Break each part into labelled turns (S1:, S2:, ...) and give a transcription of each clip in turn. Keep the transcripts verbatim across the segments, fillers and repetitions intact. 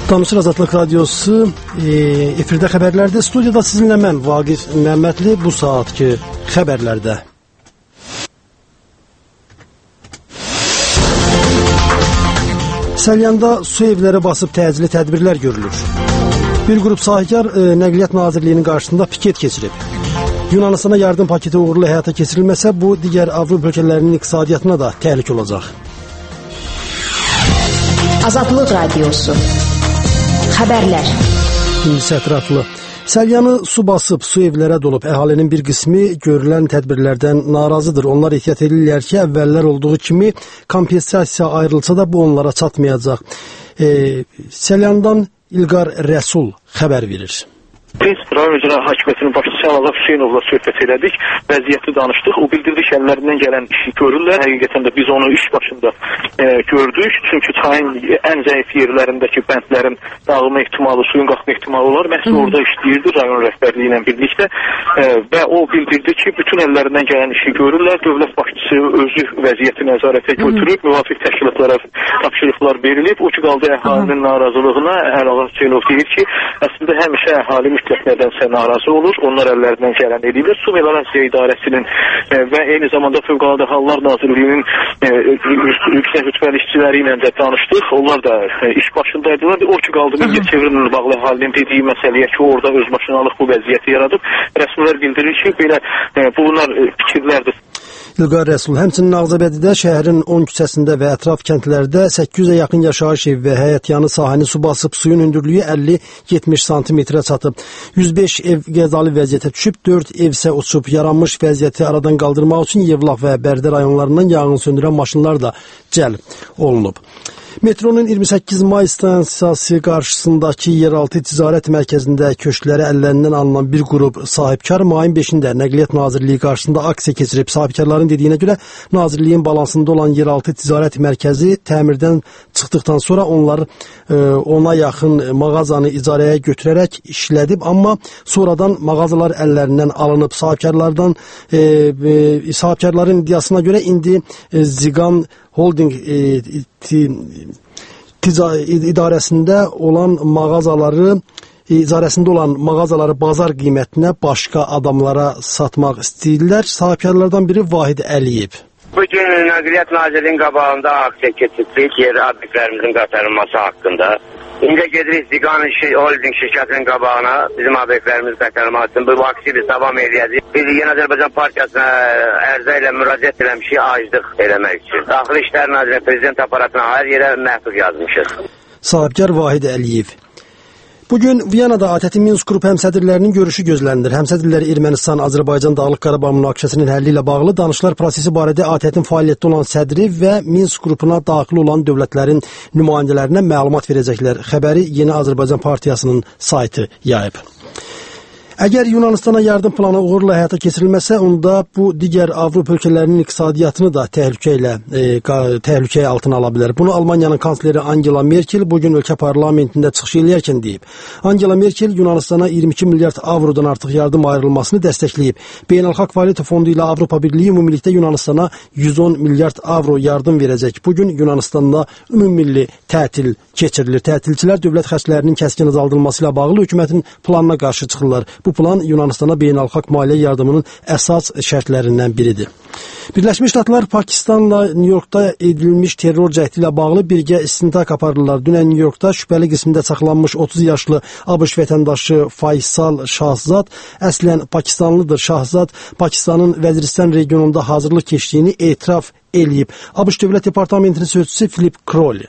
S1: Danışır Azadlıq Radiosu e, efirdə xəbərlərdə, studiyada sizinlə mən Vaqif Məmmədli. Bu saatki xəbərlərdə Səlyanda su evləri basıb təcili tədbirlər görülür. Bir qrup sahibkar e, Nəqliyyat Nazirliyinin qarşısında piket keçirib. Yunanistana yardım paketi uğurlu həyata keçirilməsə, bu digər Avropa ölkələrinin iqtisadiyyatına da təhlükə olacaq.
S2: Azadlıq Radiosu Xəbərlər.
S1: İndi ətraflı. Səlyanı su basıb, su evlərə dolub. Əhalinin bir qismi görülən tədbirlərdən narazıdır. Onlar ehtiyat edirlər ki, əvvəllər olduğu kimi kompensasiya ayrılsa da bu onlara çatmayacaq. E, Səlyandan İlqar Rəsul xəbər verir.
S3: Biz rayon icra hakimiyyətinin başçısı Əlaza Hüseynovla söhbət elədik, vəziyyəti danışdıq. O bildirdi ki, əllərindən gələn işi görürlər. Həqiqətən də biz onu iş başında e, gördük. Çünki çayın ən zəif yerlərindəki bəndlərin dağılma ehtimalı, suyun qalxma ehtimalı olar. Məhz orada işləyirdi rayon rəhbərliyi ilə birlikdə e, və o bildirdi ki, bütün əllərindən gələn işi görürlər. Dövlət başçısı özü vəziyyəti nəzarətə götürüb, müvafiq təşkilatlara tapşırıqlar verilib. O ki, qaldı əhalinin narazılığına. Əlaza Hüseynov deyir ki, əslində həmişə əhali mütləq nədənsə narazı olur. Onlar əllərindən gələn edirlər. Su Meliorasiya İdarəsinin e, və eyni zamanda Fövqəladə Hallar Nazirliyinin e, yüksək rütbəli işçiləri ilə də danışdıq. Onlar da e, iş başındaydılar. O ki, qaldı Mingəçevirlə bağlı əhalinin dediyi məsələyə ki, orada özbaşınalıq bu vəziyyəti yaradıb. Rəsmilər bildirir ki, belə e, bunlar e, fikirlərdir.
S1: İlqar Rəsul, həmçinin Ağcabədidə şəhərin on küçəsində və ətraf kəndlərdə səkkiz yüzə yaxın yaşayış ev və həyətyanı sahəni su basıb, suyun hündürlüyü əlli yetmiş santimetrə çatıb. yüz beş ev qəzalı vəziyyətə düşüb, dörd ev isə uçub. Yaranmış vəziyyəti aradan qaldırmaq üçün Yevlax və Bərdə rayonlarından yanğın söndürən maşınlar da cəlb olunub. Metronun iyirmi səkkiz may stansiyası qarşısındakı yeraltı ticarət mərkəzində köşkləri əllərindən alınan bir qrup sahibkar mayın beşində Nəqliyyat Nazirliyi qarşısında aksiya keçirib. Sahibkarların dediyinə görə Nazirliyin balansında olan yeraltı ticarət mərkəzi təmirdən çıxdıqdan sonra onlar e, ona yaxın mağazanı icarəyə götürərək işlədib, amma sonradan mağazalar əllərindən alınıb. Sahibkarlardan e, e, sahibkarların iddiasına görə indi e, Ziqan Holding e, idarəsində olan mağazaları icarəsində olan mağazaları bazar qiymətinə başqa adamlara satmaq istəyirlər. Sahibkarlardan biri Vahid Əliyev.
S4: Bugün Nəqliyyat Nazirliyinin qabağında aksiya keçirdik yer obyektlərimizin qaytarılması haqqında. İndi gedirik Ziqan Holding şirkətinin qabağına bizim obyektlərimiz qaytarılmaq üçün bu aksiya davam edəcək. Biz Yeni Azərbaycan Partiyasına ərizə ilə müraciət eləmişik aclıq eləmək üçün. Daxili İşlər Nazirliyi Prezident aparatına hər yerə məktub yazmışıq.
S1: Sahibkar Vahid Əliyev. Bugün Viyanada ATƏT-in Minsk qrup həmsədrlərinin görüşü gözlənilir. Həmsədrlər Ermənistan, Azərbaycan, Dağlıq Qarabağ münaqişəsinin həlli ilə bağlı danışıqlar prosesi barədə ATƏT-in fəaliyyətdə olan sədri və Minsk qrupuna daxil olan dövlətlərin nümayəndələrinə məlumat verəcəklər. Xəbəri Yeni Azərbaycan Partiyasının saytı yayıb. Əgər Yunanistana yardım planı uğurla həyata keçirilməsə, onda bu digər Avropa ölkələrinin iqtisadiyyatını da təhlükə ilə e, təhlükə altına ala bilər. Bunu Almaniyanın kansleri Angela Merkel bugün ölkə parlamentində çıxış eləyərkən deyib. Angela Merkel Yunanistana iyirmi iki milyard avrodan artıq yardım ayrılmasını dəstəkləyib. Beynəlxalq Valyuta Fondu ilə Avropa Birliyi ümumilikdə Yunanistana yüz on milyard avro yardım verəcək. Bugün Yunanistanda ümumilli tətil keçirilir. Tətilçilər dövlət xərclərinin kəskin azaldılması ilə bağlı hökumətin planına qarşı çıxırlar. Bu plan Yunanistana beynəlxalq maliyyə yardımının əsas şərtlərindən biridir. Birləşmiş Ştatlar Pakistanla Nyu-Yorkda edilmiş terror cəhdi ilə bağlı birgə istintaq aparırlar. Dünən Nyu-Yorkda şübhəli qismində saxlanmış otuz yaşlı ABŞ vətəndaşı Faysal Şahzad əslən Pakistanlıdır. Şahzad Pakistanın Vəziristan regionunda hazırlıq keçdiyini etiraf eləyib. ABŞ Dövlət Departamentinin sözçüsü Philip Crowley.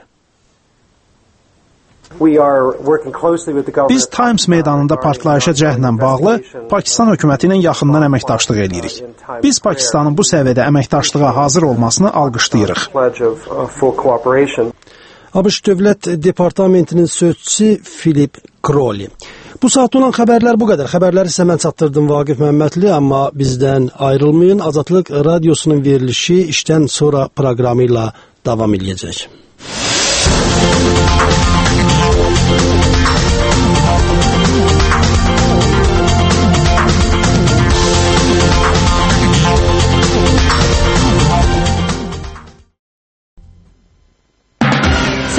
S5: Biz Times meydanında partlayışa cəhdlə bağlı Pakistan hökuməti ilə yaxından əməkdaşlıq edirik. Biz Pakistanın bu səviyyədə əməkdaşlığa hazır olmasını alqışlayırıq.
S1: ABŞ Dövlət Departamentinin sözçüsü Philip Crowley. Bu saat olan xəbərlər bu qədər. Xəbərləri sizə mən çatdırdım Vaqif Məmmədli, amma bizdən ayrılmayın. Azadlıq Radiosunun verilişi işdən sonra proqramı ilə davam edəcək.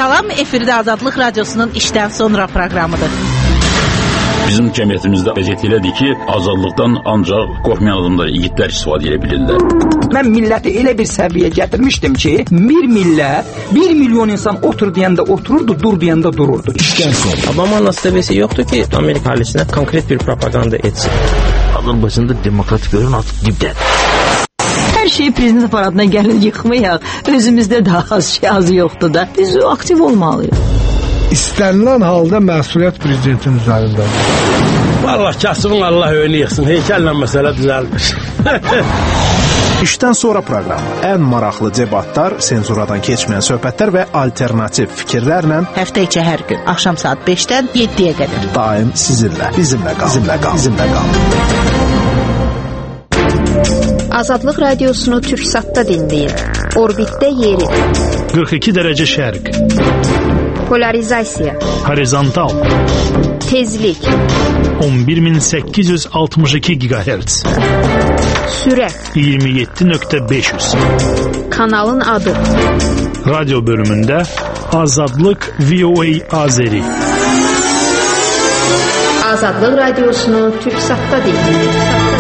S6: Salam, efirdə Azadlıq Radiosunun işdən sonra proqramıdır.
S7: Bizim cəmiyyətimizdə vəziyyət elədir ki, azadlıqdan ancaq qorxmayan adamlar, igidlər istifadə edə bilirlər.
S8: Mən milləti elə bir səviyyəyə gətirmişdim ki, bir millət, bir milyon insan otur deyəndə otururdu, dur deyəndə dururdu.
S9: İşdən sonra. Obama'nın istəbəsi yoxdur ki, Amerika halisinə konkret bir propaganda etsin. Azərbaycanda demokratik görün artıq dibdədir.
S10: Hər şeyi prezident aparatına gəlin yıxmayaq. Özümüzdə daha az şey azı yoxdur da. Biz aktiv olmalıyıq.
S11: İstənilən halda məsuliyyət prezidentin üzərindədir.
S12: Vallahi kasımın Allah önü yıxsın. Heykəllə məsələ düzəlmiş.
S5: İşdən sonra proqramı ən maraqlı debatlar, senzuradan keçməyən söhbətlər və alternativ fikirlərlə
S6: həftə içi hər gün axşam saat beşdən yeddiyə qədər
S5: daim sizinlə, bizimlə qal, bizimlə qal, bizimlə qal.
S2: Azadlıq Radiosunu Türksatda dinləyin. Orbitdə yeri.
S13: qırx iki dərəcə şərq.
S2: Polarizasiya.
S13: Horizontal.
S2: Tezlik.
S13: on bir min səkkiz yüz altmış iki gigahertz.
S2: Sürət.
S13: iyirmi yeddi nöqtə beş yüz.
S2: Kanalın adı.
S13: Radyo bölümündə Azadlıq V O A Azeri.
S2: Azadlıq Radiosunu Türksatda dinləyin.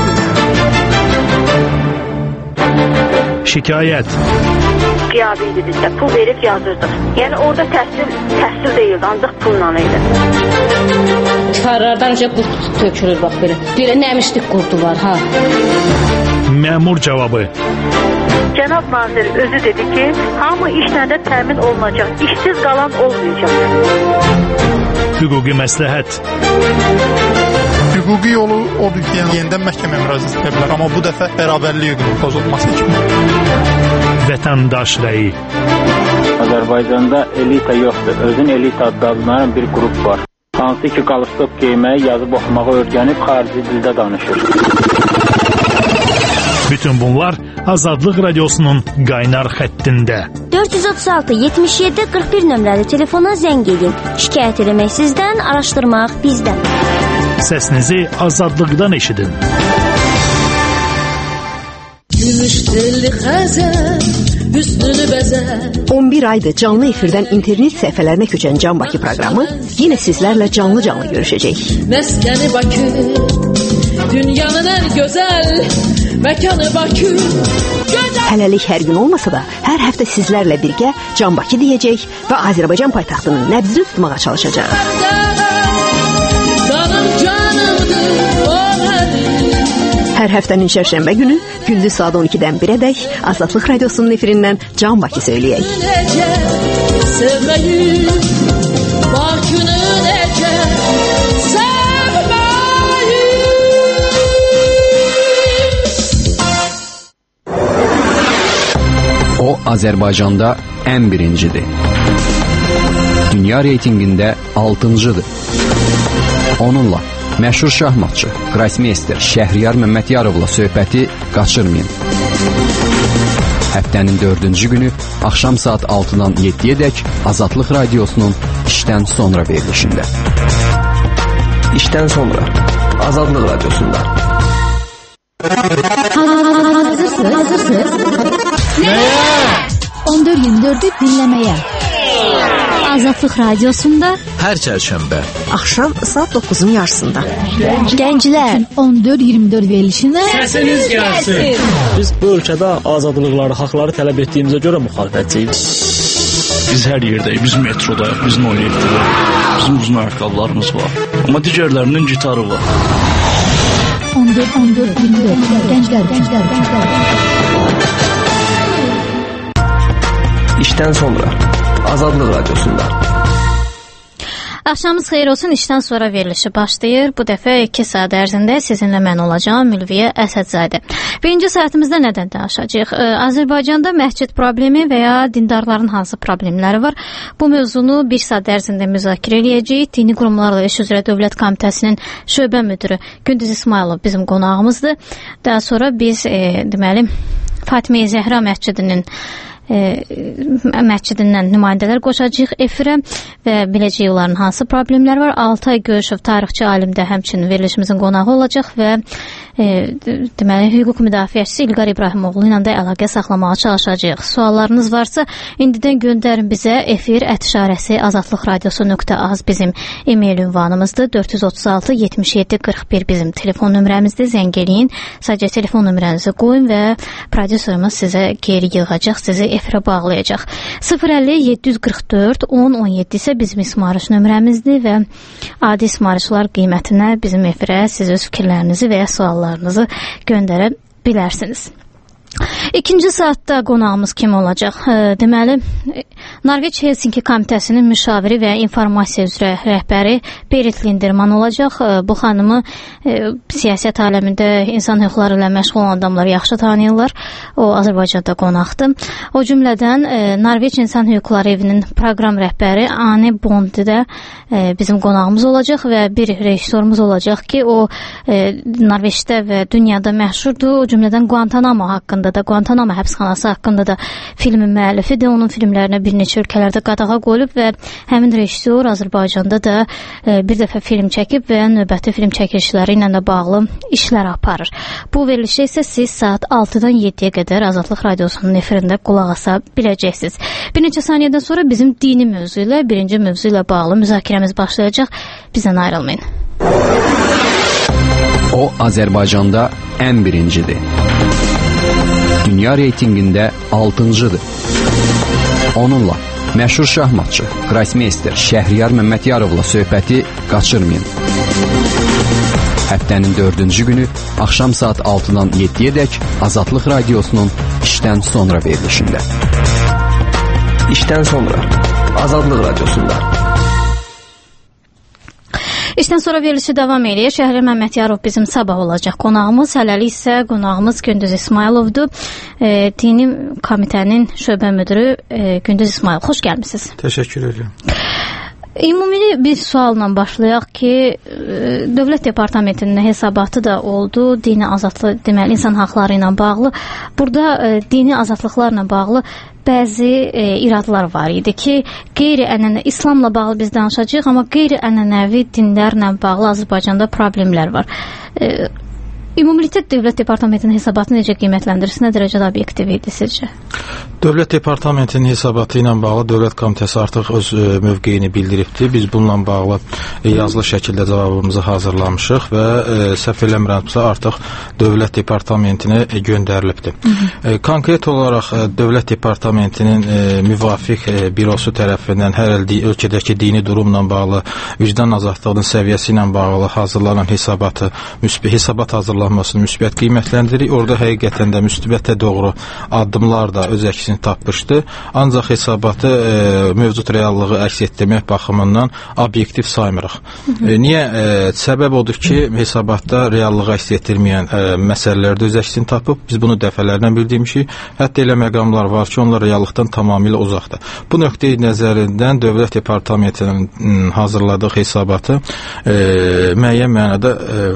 S13: Şikayət.
S14: Qiyabi idi bizdə, pul verib yazırdıq. Yəni orada təhsil, təhsil deyildi, ancaq pulla idi.
S15: Karlardan önce qurt tökülür bax belə. Belə nəmişlik qurdu var ha.
S13: Məmur cavabı.
S14: Cənab nazir özü dedi ki, hamı işlə də təmin olunacaq, işsiz qalan olmayacaq.
S13: Hüquqi məsləhət.
S16: Hüquqi yolu odur ki, yəni yenidən məhkəməyə müraciət edə bilər, amma bu dəfə bərabərlik hüququnun pozulması kimi.
S13: Vətəndaş rəyi.
S17: Azərbaycanda elita yoxdur. Özün elita adlanan bir qrup var. Hansı ki, qalstok geyməyi, yazıb oxumağı öyrənib xarici dildə danışır.
S13: Bütün bunlar Azadlıq Radiosunun qaynar xəttində.
S18: dörd yüz otuz altı yetmiş yeddi qırx bir nömrəli telefona zəng edin. Şikayət eləmək sizdən, araşdırmaq bizdən.
S13: Səsinizi azadlıqdan eşidin.
S19: Gümüş telli xəzər, hüsnünü bəzər.
S20: on bir aydır canlı efirdən internet səhifələrinə köçən Can Bakı proqramı yenə sizlərlə canlı-canlı görüşəcək.
S19: Məskəni Bakı, dünyanın ən gözəl məkanı Bakı.
S20: Hələlik hər gün olmasa da, hər həftə sizlərlə birgə Can Bakı deyəcək və Azərbaycan paytaxtının nəbzini tutmağa çalışacaq.
S19: Canım canımdır, o mənim.
S20: Hər həftənin şərşənbə günü gündüz saat on ikidən birədək Azadlıq Radiosunun efirindən Can Bakı söyləyək.
S19: Sevməyi, Bakını necə sevməyi.
S21: O Azərbaycanda ən birincidir. Dünya reytinqində altıncıdır. Onunla məşhur şahmatçı Qrasmeyster Şəhriyar Məmmədyarovla söhbəti qaçırmayın. Həftənin dördüncü günü axşam saat altıdan yeddiyədək Azadlıq Radiosunun işdən sonra verilişində.
S9: İşdən sonra Azadlıq Radiosunda.
S22: Hazırsınız? Hazırsınız? Nəyə? on dörd iyirmi dördü dinləməyə. Azadlıq Radiosunda
S9: hər çərşənbə
S20: axşam saat doqquzun yarısında.
S22: Gənclər on dörd iyirmi dörd verilişində
S9: səsiniz gəlsin. Biz bu ölkədə azadlıqları, haqları tələb etdiyimizə görə müxalifətçiyik.
S7: Biz hər yerdəyik, biz metrodayıq, biz Noyevdəyik. Bizim uzun ayaqqabılarımız var. Amma digərlərinin gitarı var.
S22: on dörd on dörd iyirmi dörd Gənclər, gənclər, gənclər.
S9: İşdən sonra Azadlıq Radiosunda.
S22: Axşamınız xeyir olsun, işdən sonra verilişi başlayır. Bu dəfə iki saat ərzində sizinlə mən olacağım, Ülviyə Əsədzadə. Birinci saatimizdə nədən danışacağıq? Azərbaycanda məscid problemi və ya dindarların hansı problemləri var? Bu mövzunu bir saat ərzində müzakirə edəcəyik. Dini qurumlarla iş üzrə Dövlət Komitəsinin şöbə müdürü Gündüz İsmailov bizim qonağımızdır. Daha sonra biz, e, deməli, Fatimə Zəhra məscidinin e, məscidindən nümayəndələr qoşacağıq efirə və biləcək onların hansı problemlər var. Altay Göyüşov tarixçi alim də həmçinin verilişimizin qonağı olacaq və e, deməli hüquq müdafiəçisi İlqar İbrahimoğlu ilə də əlaqə saxlamağa çalışacağıq. Suallarınız varsa indidən göndərin bizə. Efir at işarəsi azadlıq radiosu nöqtə az bizim e-mail ünvanımızdır. dörd yüz otuz altı yetmiş yeddi qırx bir bizim telefon nömrəmizdir. Zəng eləyin. Sadəcə telefon nömrənizi qoyun və prodüserimiz sizə geri yığacaq, sizi efirə bağlayacaq. sıfır əlli yeddi yüz qırx dörd on on yeddi isə bizim ismarış nömrəmizdir və adi ismarışlar qiymətinə bizim efirə siz öz fikirlərinizi və ya suallarınızı göndərə bilərsiniz. İkinci saatda qonağımız kim olacaq? E, deməli, Norveç Helsinki Komitəsinin müşaviri və informasiya üzrə rəhbəri Berit Linderman olacaq. E, bu xanımı e, siyasət aləmində insan hüquqları ilə məşğul olan adamlar yaxşı tanıyırlar. O Azərbaycanda qonaqdır. O cümlədən e, Norveç İnsan Hüquqları Evinin proqram rəhbəri Ane Bondi də e, bizim qonağımız olacaq və bir rejissorumuz olacaq ki, o e, Norveçdə və dünyada məşhurdur. O cümlədən Guantanamo haqqında da, Guantanamo həbsxanası haqqında da filmin müəllifidir. Onun filmlərinə bir neçə ölkələrdə qadağa qoyulub və həmin rejissor Azərbaycanda da e, bir dəfə film çəkib və növbəti film çəkilişləri ilə də bağlı işlər aparır. Bu verilişə isə siz saat altıdan yeddiyə qədər Azadlıq Radiosunun efirində qulaq asa biləcəksiniz. Bir neçə saniyədən sonra bizim dini mövzu ilə, birinci mövzu ilə bağlı müzakirəmiz başlayacaq. Bizdən ayrılmayın.
S21: O Azərbaycanda ən birincidir. Dünya reytingində altıncıdır. Onunla məşhur şahmatçı, grossmeyster Şəhriyar Məmmədiyarovla söhbəti qaçırmayın. Həftənin dördüncü günü axşam saat altıdan yeddiyədək Azadlıq Radiosunun işdən sonra verilişində.
S3: İşdən sonra Azadlıq Radiosunda.
S22: İşdən sonra verilişi davam edir. Şəhriyar Məmmədiyarov bizim sabah olacaq qonağımız. Hələlik isə qonağımız Gündüz İsmayılovdur. E, Dini Komitənin şöbə müdürü e, Gündüz İsmayılov. Xoş gəlmisiniz.
S16: Təşəkkür edirəm.
S22: Ümumi bir sualla başlayaq ki, Dövlət Departamentinin hesabatı da oldu. Dini azadlıq, deməli, insan haqları ilə bağlı. Burada e, dini azadlıqlarla bağlı bəzi e, iradlar var idi ki, qeyri-ənənəvi, İslamla bağlı biz danışacağıq, amma qeyri-ənənəvi dinlərlə bağlı Azərbaycanda problemlər var. E, Ümumilikdə Dövlət Departamentinin hesabatını necə qiymətləndirirsiniz? Nə dərəcədə obyektiv idi sizcə?
S16: Dövlət Departamentinin hesabatı ilə bağlı Dövlət Komitəsi artıq öz e, mövqeyini bildiribdir. Biz bununla bağlı e, yazılı şəkildə cavabımızı hazırlamışıq və e, səhv eləmirəmsə artıq Dövlət Departamentinə e, göndərilibdir. E, konkret olaraq e, Dövlət Departamentinin e, müvafiq e, bürosu tərəfindən hər il ölkədəki dini durumla bağlı, vicdan azadlığının səviyyəsi ilə bağlı hazırlanan hesabatı, müsbət hesabat hazırlanmışdır. Müsbət qiymətləndiririk. Orada həqiqətən də müsbətə doğru addımlar da öz əksini tapmışdı. Ancaq hesabatı e, mövcud reallığı əks etdirmək baxımından obyektiv saymırıq. E, niyə? E, səbəb odur ki, hesabatda reallığı əks etdirməyən e, məsələlərdə öz əksini tapıb. Biz bunu dəfələrlə bildirmişik. Hətta elə məqamlar var ki, onlar reallıqdan tamamilə uzaqdır. Bu nöqteyi nəzərindən Dövlət Departamentinin hazırladığı hesabatı e, müəyyən mənada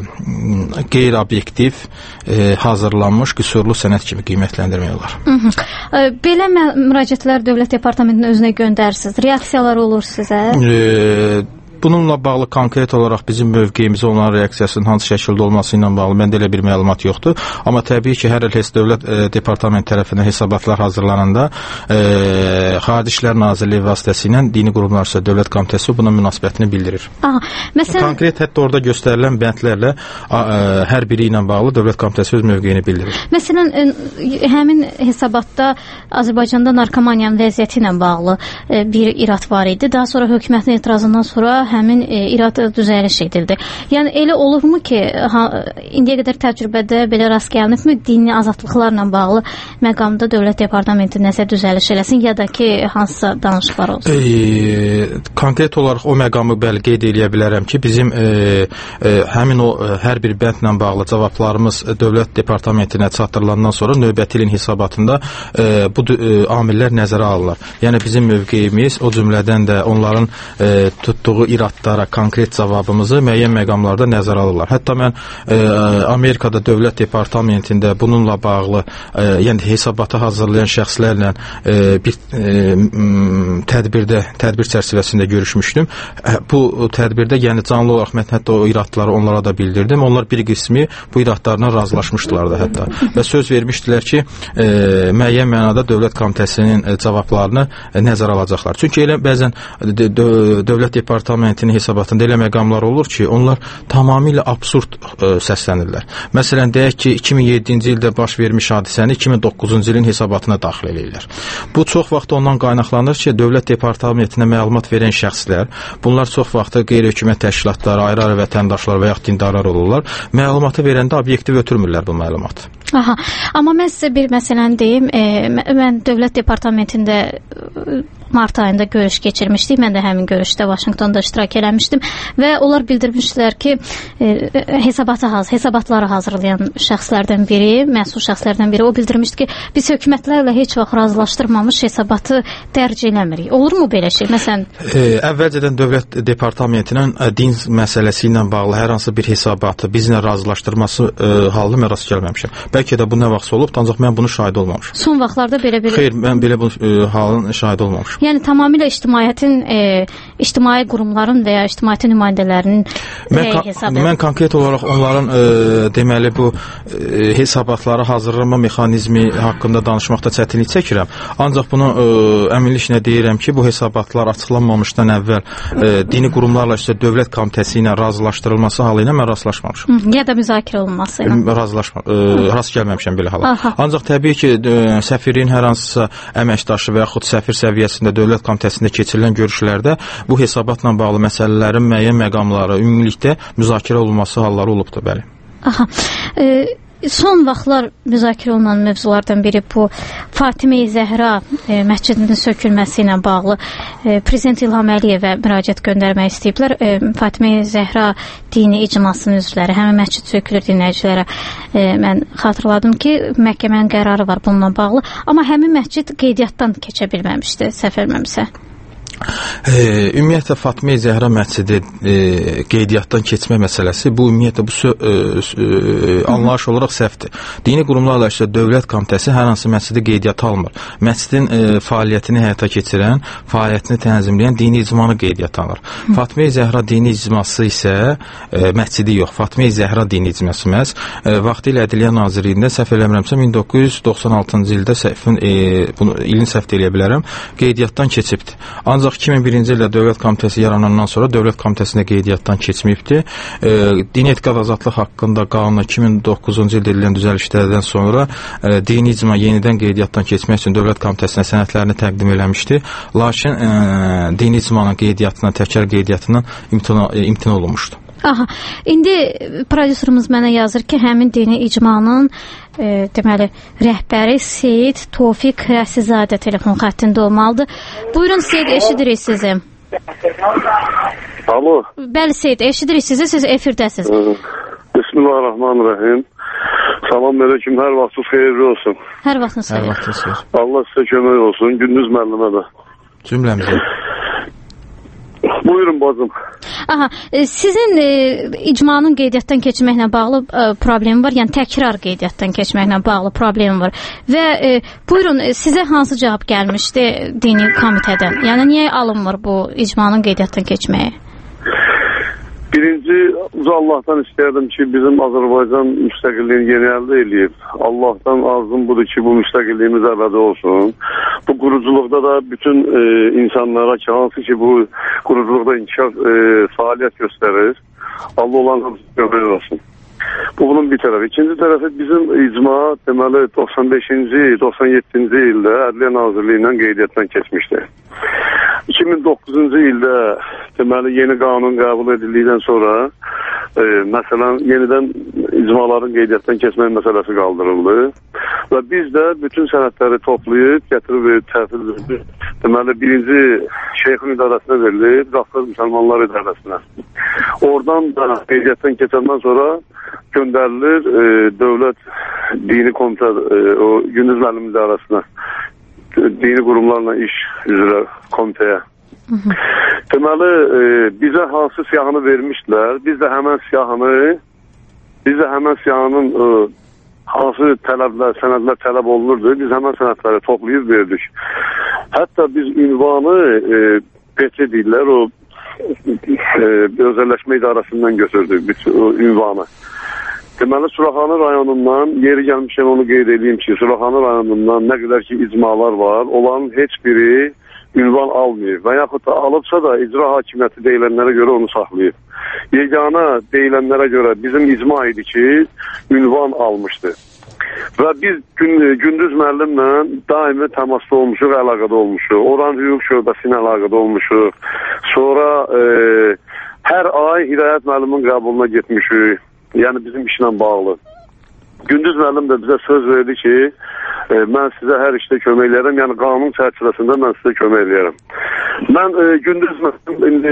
S16: e, qeyri-obyektiv obyektiv e, hazırlanmış qüsurlu sənəd kimi qiymətləndirmək olar.
S22: Hı -hı. Belə müraciətlər Dövlət Departamentinin özünə göndərirsiniz. Reaksiyalar olur sizə?
S16: E, Bununla bağlı konkret olaraq bizim mövqeyimiz olan reaksiyasının hansı şəkildə olması ilə bağlı məndə elə bir məlumat yoxdur. Amma təbii ki, hər il Dövlət e, Departament tərəfindən hesabatlar hazırlananda e, Xarici İşlər Nazirliyi vasitəsilə dini qurumlar üzrə Dövlət Komitəsi buna münasibətini bildirir.
S22: Aha, məsələn...
S16: Konkret hətta orada göstərilən bəndlərlə a, a, hər biri ilə bağlı Dövlət Komitəsi öz mövqeyini bildirir.
S22: Məsələn, e, həmin hesabatda Azərbaycanda narkomaniyanın vəziyyəti ilə bağlı e, bir irad var idi. Daha sonra hökumətin etirazından sonra həmin e, irad düzəliş edildi. Yəni elə olurmu ki, ha, indiyə qədər təcrübədə belə rast gəlinibmi, dini azadlıqlarla bağlı məqamda Dövlət Departamenti nəsə düzəliş eləsin ya da ki, hansısa danışıqlar olsun?
S16: E, konkret olaraq o məqamı bəli qeyd edə bilərəm ki, bizim e, e, həmin o e, hər bir bəndlə bağlı cavablarımız Dövlət Departamentinə çatdırılandan sonra növbəti ilin hesabatında e, bu e, amillər nəzərə alınır. Yəni bizim mövqeyimiz o cümlədən də onların e, tutduğu iradlara konkret cavabımızı müəyyən məqamlarda nəzərə alırlar. Hətta mən e, Amerikada Dövlət Departamentində bununla bağlı, e, yəni hesabata hazırlayan şəxslərlə e, bir e, tədbirdə, tədbir çərçivəsində görüşmüşdüm. Bu tədbirdə yəni canlı olaraq mən hətta o iradları onlara da bildirdim. Onlar bir qismi bu iradlarla razılaşmışdılar da hətta. Və söz vermişdilər ki, e, müəyyən mənada Dövlət Komitəsinin e, cavablarını e, nəzərə alacaqlar. Çünki elə bəzən Dövlət Departamentinin hesabatında elə məqamlar olur ki, onlar tamamilə absurd ə, səslənirlər. Məsələn, deyək ki, iki min yeddinci ildə baş vermiş hadisəni iki min doqquzuncu ilin hesabatına daxil edirlər. Bu çox vaxt ondan qaynaqlanır ki, Dövlət Departamentinə məlumat verən şəxslər, bunlar çox vaxt qeyri-hökumət təşkilatları, ayrı-ayrı vətəndaşlar və yaxud dindarlar olurlar. Məlumatı verəndə obyektiv ötürmürlər bu məlumatı.
S22: Aha, amma mən sizə bir məsələni deyim. E, mən Dövlət Departamentində mart ayında görüş keçirmişdik. Mən də həmin görüşdə Vaşinqtonda iştirak eləmişdim və onlar bildirmişdilər ki, e, hesabatı haz, hesabatları hazırlayan şəxslərdən biri, məsul şəxslərdən biri o bildirmişdi ki, biz hökumətlərlə heç vaxt razılaşdırmamış hesabatı dərc eləmirik. Olurmu belə şey? Məsələn,
S16: e, əvvəlcədən Dövlət Departamentinin din məsələsi ilə bağlı hər hansı bir hesabatı bizlə razılaşdırması e, halını mən rast gəlməmişəm. Bəlkə də bu nə vaxt olub, ancaq mən bunu şahid olmamışam.
S22: Son vaxtlarda belə bir
S16: Xeyr, mən belə bu e, halın şahid olmamışam.
S22: Yəni tamamilə ictimaiyyətin, e, ictimai qurumların və ya ictimaiyyətin nümayəndələrinin
S16: mən, hesab edir. Mən konkret olaraq onların e, deməli bu e, hesabatları hazırlama mexanizmi haqqında danışmaqda çətinlik çəkirəm. Ancaq bunu e, əminliklə deyirəm ki, bu hesabatlar açıqlanmamışdan əvvəl e, dini qurumlarla işte Dövlət Komitəsi ilə razılaşdırılması halı ilə mən rastlaşmamışam.
S22: Hı, ya da müzakirə olunması ilə.
S16: E, razılaşma, e, rast gəlməmişəm belə hala. Aha. Ancaq təbii ki, e, səfirin hər hansısa əməkdaşı və yaxud səfir səviyyəsində Dövlət Komitəsində keçirilən görüşlərdə bu hesabatla bağlı məsələlərin müəyyən məqamları ümumilikdə müzakirə olunması halları olubdur, bəli.
S22: Aha. E, son vaxtlar müzakirə olunan mövzulardan biri bu Fatimə-i Zəhra e, məscidinin sökülməsi ilə bağlı e, Prezident İlham Əliyevə müraciət göndərmək istəyiblər. E, Fatimə-i Zəhra dini icmasının üzvləri, həmin məscid sökülür dinləyicilərə. E, mən xatırladım ki, məhkəmənin qərarı var bununla bağlı, amma həmin məscid qeydiyyatdan keçə bilməmişdi, səhv etmirəmsə.
S16: E, ümumiyyətlə Fatimə-i Zəhra məscidi e, qeydiyyatdan keçmə məsələsi bu ümumiyyətlə bu sö, e, e, anlayış olaraq səhvdir. Dini qurumlarla işte Dövlət Komitəsi hər hansı məscidi qeydiyyata almır. Məscidin e, fəaliyyətini həyata keçirən, fəaliyyətini tənzimləyən dini icmanı qeydiyyata alır. Fatimə-i Zəhra dini icması isə e, məscidi yox, Fatimə-i Zəhra dini icması məhz e, vaxtilə Ədliyyə Nazirliyində səhv eləmirəmsə min doqquz yüz doxsan altıncı ildə səhvin e, bunu ilin səhv eləyə bilərəm, qeydiyyatdan keçibdi. Ancaq iki min birinci ildə Dövlət Komitəsi yaranandan sonra Dövlət Komitəsində qeydiyyatdan keçməyibdi. E, dini etiqad azadlıq haqqında qanuna iki min doqquzuncu ildə edilən düzəlişlərdən sonra e, dini icma yenidən qeydiyyatdan keçmək üçün Dövlət Komitəsinə sənədlərini təqdim eləmişdi. Lakin e, dini icmanın qeydiyyatından, təkrar qeydiyyatından imtina, e, imtina olunmuşdu.
S22: Aha, indi prodüserimiz mənə yazır ki, həmin dini icmanın e, deməli rəhbəri Seyid Tofiq Rəsizadə telefon xəttində olmalıdır. Buyurun Seyid, eşidirik sizi.
S1: Alo.
S22: Bəli Seyid, eşidirik sizi, siz efirdəsiz.
S1: Bismillahirrahmanirrahim. Salam aleyküm, hər vaxtınız xeyirli olsun.
S22: Hər vaxtınız xeyirli.
S1: Allah sizə kömək olsun, gündüz müəllimə də.
S16: Cümləmizə.
S1: Buyurun bacım.
S22: Aha, sizin e, icmanın qeydiyyatdan keçməklə bağlı e, problemi var, yəni təkrar qeydiyyatdan keçməklə bağlı problemi var. Və e, buyurun, sizə hansı cavab gəlmişdi dini komitədən? Yəni niyə alınmır bu icmanın qeydiyyatdan keçməyi?
S1: Birinci, Allah'tan istəyərdim ki, bizim Azərbaycan müstəqilliyini yeni əldə eləyib. Allah'tan arzum budur ki, bu müstəqilliyimiz əbədi olsun. Bu quruculuqda da bütün e, insanlara ki, hansı ki, bu quruculuqda inkişaf e, fəaliyyət göstərir. Allah olan kömək olsun. Bu bunun bir tərəfi. İkinci tərəfi bizim icma deməli doxsan beşinci doxsan yeddinci ildə Ədliyyə Nazirliyindən qeydiyyatdan keçmişdi. iki min doqquzuncu ildə deməli yeni qanun qəbul edildikdən sonra e, məsələn yenidən icmaların qeydiyyatdan keçmək məsələsi qaldırıldı və biz də bütün sənədləri toplayıb gətirib təhvil verdik. Deməli birinci Şeyxin idarəsinə verilib, Qafqaz Müsəlmanlar idarəsinə. Oradan da qeydiyyatdan keçəndən sonra göndərilir e, dövlət dini komitə e, o Gündüz müəllim idarəsinə, dini qurumlarla iş üzrə komitəyə Deməli, e, bizə hansı siyahını vermişdilər, biz də həmən siyahını, biz də həmən siyahının e, hansı tələblər, sənədlər tələb olunurdu, biz həmən sənədləri toplayıb verdik. Hətta biz ünvanı, e, Petri deyirlər, o e, özəlləşmə idarəsindən götürdük bütün o ünvanı. Deməli, Suraxanı rayonundan, yeri gəlmişəm onu qeyd edeyim ki, Suraxanı rayonundan nə qədər ki icmalar var, onların heç biri ünvan almayıb və yaxud da alıbsa da icra hakimiyyəti deyilənlərə görə onu saxlayıb. Yeganə deyilənlərə görə bizim icma idi ki, ünvan almışdı. Və biz gün, Gündüz müəllimlə daimi təmasda olmuşuq, əlaqədə olmuşuq. Oran hüquq şöbəsi ilə əlaqədə olmuşuq. Sonra e, hər ay Hidayət müəllimin qəbuluna getmişik. Yəni bizim işlə bağlı. Gündüz müəllim də bizə söz verdi ki, e, mən sizə hər işdə kömək eləyərəm, yəni qanun çərçivəsində mən sizə kömək eləyərəm. Mən e, Gündüz müəllim, indi,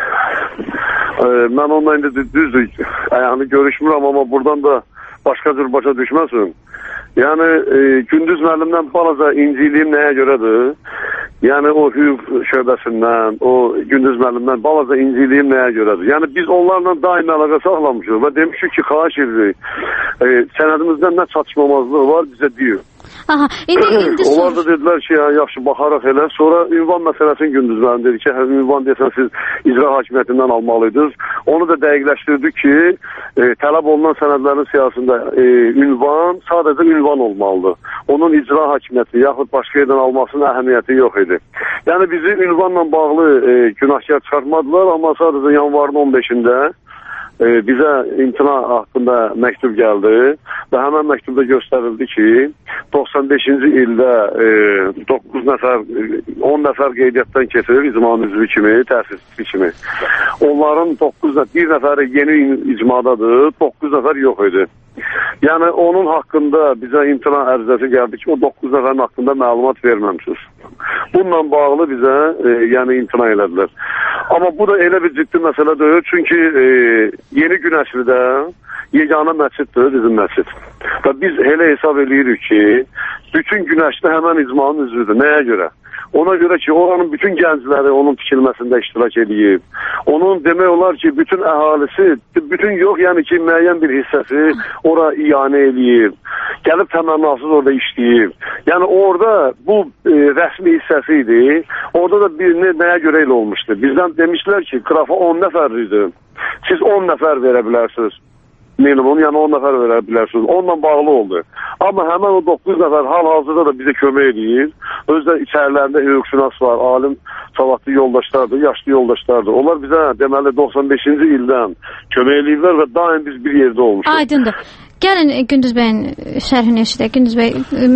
S1: e, mən onunla indi düzdür, yəni görüşmürəm, amma buradan da başqa cür başa düşməsin. Yəni e, Gündüz müəllimdən balaca inciliyim nəyə görədir? Yəni o hüquq şöbəsindən, o Gündüz müəllimdən balaca inciliyim nəyə görədir? Yəni biz onlarla daimi əlaqə saxlamışıq və demişik ki, xahiş edirik, e, sənədimizdən nə çatışmamazlığı var bizə deyir.
S22: Aha, indi, indi
S1: onlar da dedilər ki, ya, yaxşı baxaraq elə. Sonra ünvan məsələsini Gündüz müəllim dedi ki, hə, ünvan deyəsən siz icra hakimiyyətindən almalıydınız. Onu da dəqiqləşdirdik ki, e, tələb olunan sənədlərin siyasında e, ünvan sadəcə ünvan olmalıdır. Onun icra hakimiyyəti yaxud başqa yerdən almasının əhəmiyyəti yox idi. Yəni bizi ünvanla bağlı e, günahkar çıxartmadılar, amma sadəcə yanvarın on beşində e, bizə imtina haqqında məktub gəldi və həmən məktubda göstərildi ki, doxsan beşinci ildə e, doqquz nəfər, on nəfər qeydiyyatdan keçirir icmanın üzvü kimi, təsisçisi kimi. Onların doqquz nəfər, bir nəfəri yeni icmadadır, doqquz nəfər yox idi. Yəni onun haqqında bizə imtina ərizəsi gəldi ki, o doqquz nəfərin haqqında məlumat verməmişsiniz. Bununla bağlı bizə e, yəni imtina elədilər. Amma bu da elə bir ciddi məsələ deyil, çünki e, Yeni Günəşlidə yeganə məsciddir bizim məscid. Və biz elə hesab edirik ki, bütün Günəşli həmən icmanın üzvüdür. Nəyə görə? Ona görə ki, oranın bütün gəncləri onun tikilməsində iştirak edib. Onun demək olar ki, bütün əhalisi, bütün yox, yəni ki, müəyyən bir hissəsi ora iyanə edib. Gəlib təmənnasız orada işləyib. Yəni orada bu e, rəsmi hissəsi idi. Orada da bir nə, nəyə görə elə olmuşdu. Bizdən demişlər ki, qrafa on nəfər idi. Siz on nəfər verə bilərsiniz. Minimum, yəni on nəfər verə bilərsiniz. Onunla bağlı oldu. Amma həmən o doqquz nəfər hal-hazırda da bizə kömək edir. Özdə içərilərində hüquqşünas var, alim, savadlı yoldaşlardır, yaşlı yoldaşlardır. Onlar bizə deməli doxsan beşinci ildən kömək edirlər və daim biz bir yerdə olmuşuq.
S22: Aydındır. Gəlin Gündüz bəyin şərhini eşidək. Gündüz bəy,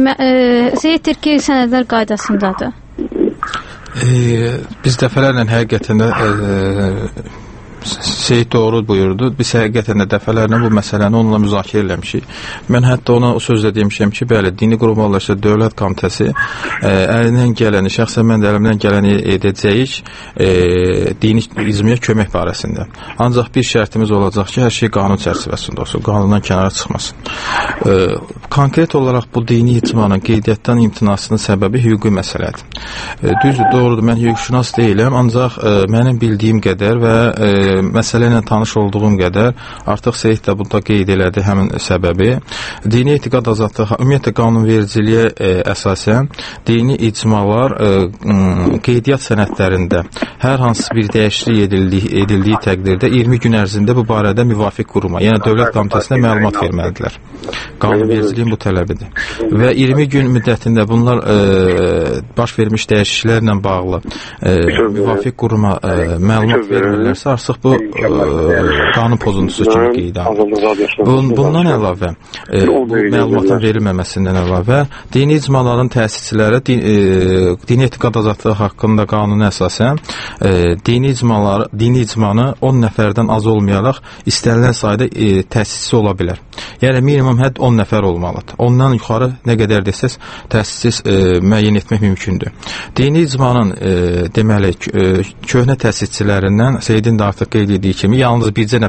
S22: Seyiddir ki, sənədlər qaydasındadır.
S16: E, biz dəfələrlə həqiqətən də e, Seyid doğru buyurdu. Biz həqiqətən də dəfələrlə bu məsələni onunla müzakirə eləmişik. Mən hətta ona o sözlə demişəm ki, bəli, Dini Qurumlarla Dövlət Komitəsi e, əlindən gələni, şəxsən mən də əlimdən gələni edəcəyik e, dini izmiyə kömək barəsində. Ancaq bir şərtimiz olacaq ki, hər şey qanun çərçivəsində olsun, qanundan kənara çıxmasın. E, konkret olaraq bu dini icmanın qeydiyyatdan imtinasının səbəbi hüquqi məsələdir. E, düzdür, doğrudur, mən hüquqşünas deyiləm, ancaq e, mənim bildiyim qədər və e, məsələ ilə tanış olduğum qədər artıq Seyid də burada qeyd elədi həmin səbəbi. Dini etiqad azadlığı, ümumiyyətlə qanunvericiliyə e, əsasən dini icmalar e, qeydiyyat sənədlərində hər hansı bir dəyişiklik edildiyi, edildiyi təqdirdə iyirmi gün ərzində bu barədə müvafiq quruma, yəni Dövlət Komitəsinə məlumat verməlidirlər. Qanunvericiliyin bu tələbidir. Və iyirmi gün müddətində bunlar e, baş vermiş dəyişikliklərlə bağlı e, müvafiq quruma e, məlumat vermirlərsə, artıq bu e, qanun pozuntusu kimi qeydə alınır. Bun, bundan əlavə, e, bu məlumatın verilməməsindən əlavə, dini icmaların təsisçiləri din, e, dini etiqad azadlığı haqqında qanuna əsasən e, dini icmalar, dini icmanı on nəfərdən az olmayaraq istənilən sayda e, təsisçi ola bilər. Yəni minimum hədd on nəfər olmalıdır. Ondan yuxarı nə qədər desəz təsisçi e, müəyyən etmək mümkündür. Dini icmanın e, deməli e, köhnə təsisçilərindən Seyidin də artıq qeyd etdiyi kimi yalnız bircə nəfər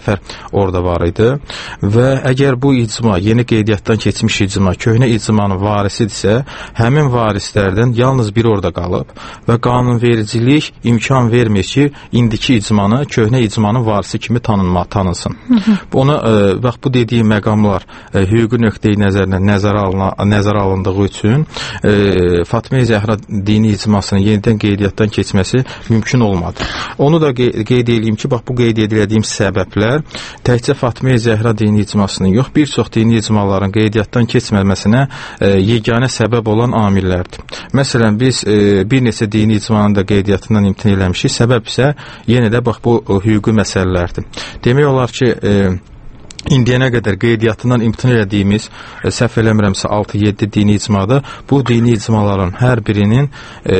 S16: nəfər orada var idi və əgər bu icma yeni qeydiyyatdan keçmiş icma, köhnə icmanın varisidirsə, həmin varislərdən yalnız biri orada qalıb və qanunvericilik imkan vermir ki, indiki icmanı köhnə icmanın varisi kimi tanınma, tanınsın. Ona e, bax bu dediyim məqamlar e, hüquqi nöqteyi nəzərdən nəzərə, alına, nəzərə alındığı üçün e, Fatma-i Zəhra dini icmasının yenidən qeydiyyatdan keçməsi mümkün olmadı. Onu da qeyd edeyim ki, bax bu qeyd edilədiyim səbəblər təkcə Fatma-i Zəhra dini icmasının yox, bir çox dini icmaların qeydiyyatdan keçməməsinə e, yeganə səbəb olan amillərdir. Məsələn, biz e, bir neçə dini icmanın da qeydiyyatından imtina eləmişik, səbəb isə yenə də bax bu hüquqi məsələlərdir. Demək olar ki, e, İndiyənə qədər qeydiyyatından imtina elədiyimiz, e, səhv eləmirəmsə altı yeddi dini icmada bu dini icmaların hər birinin e,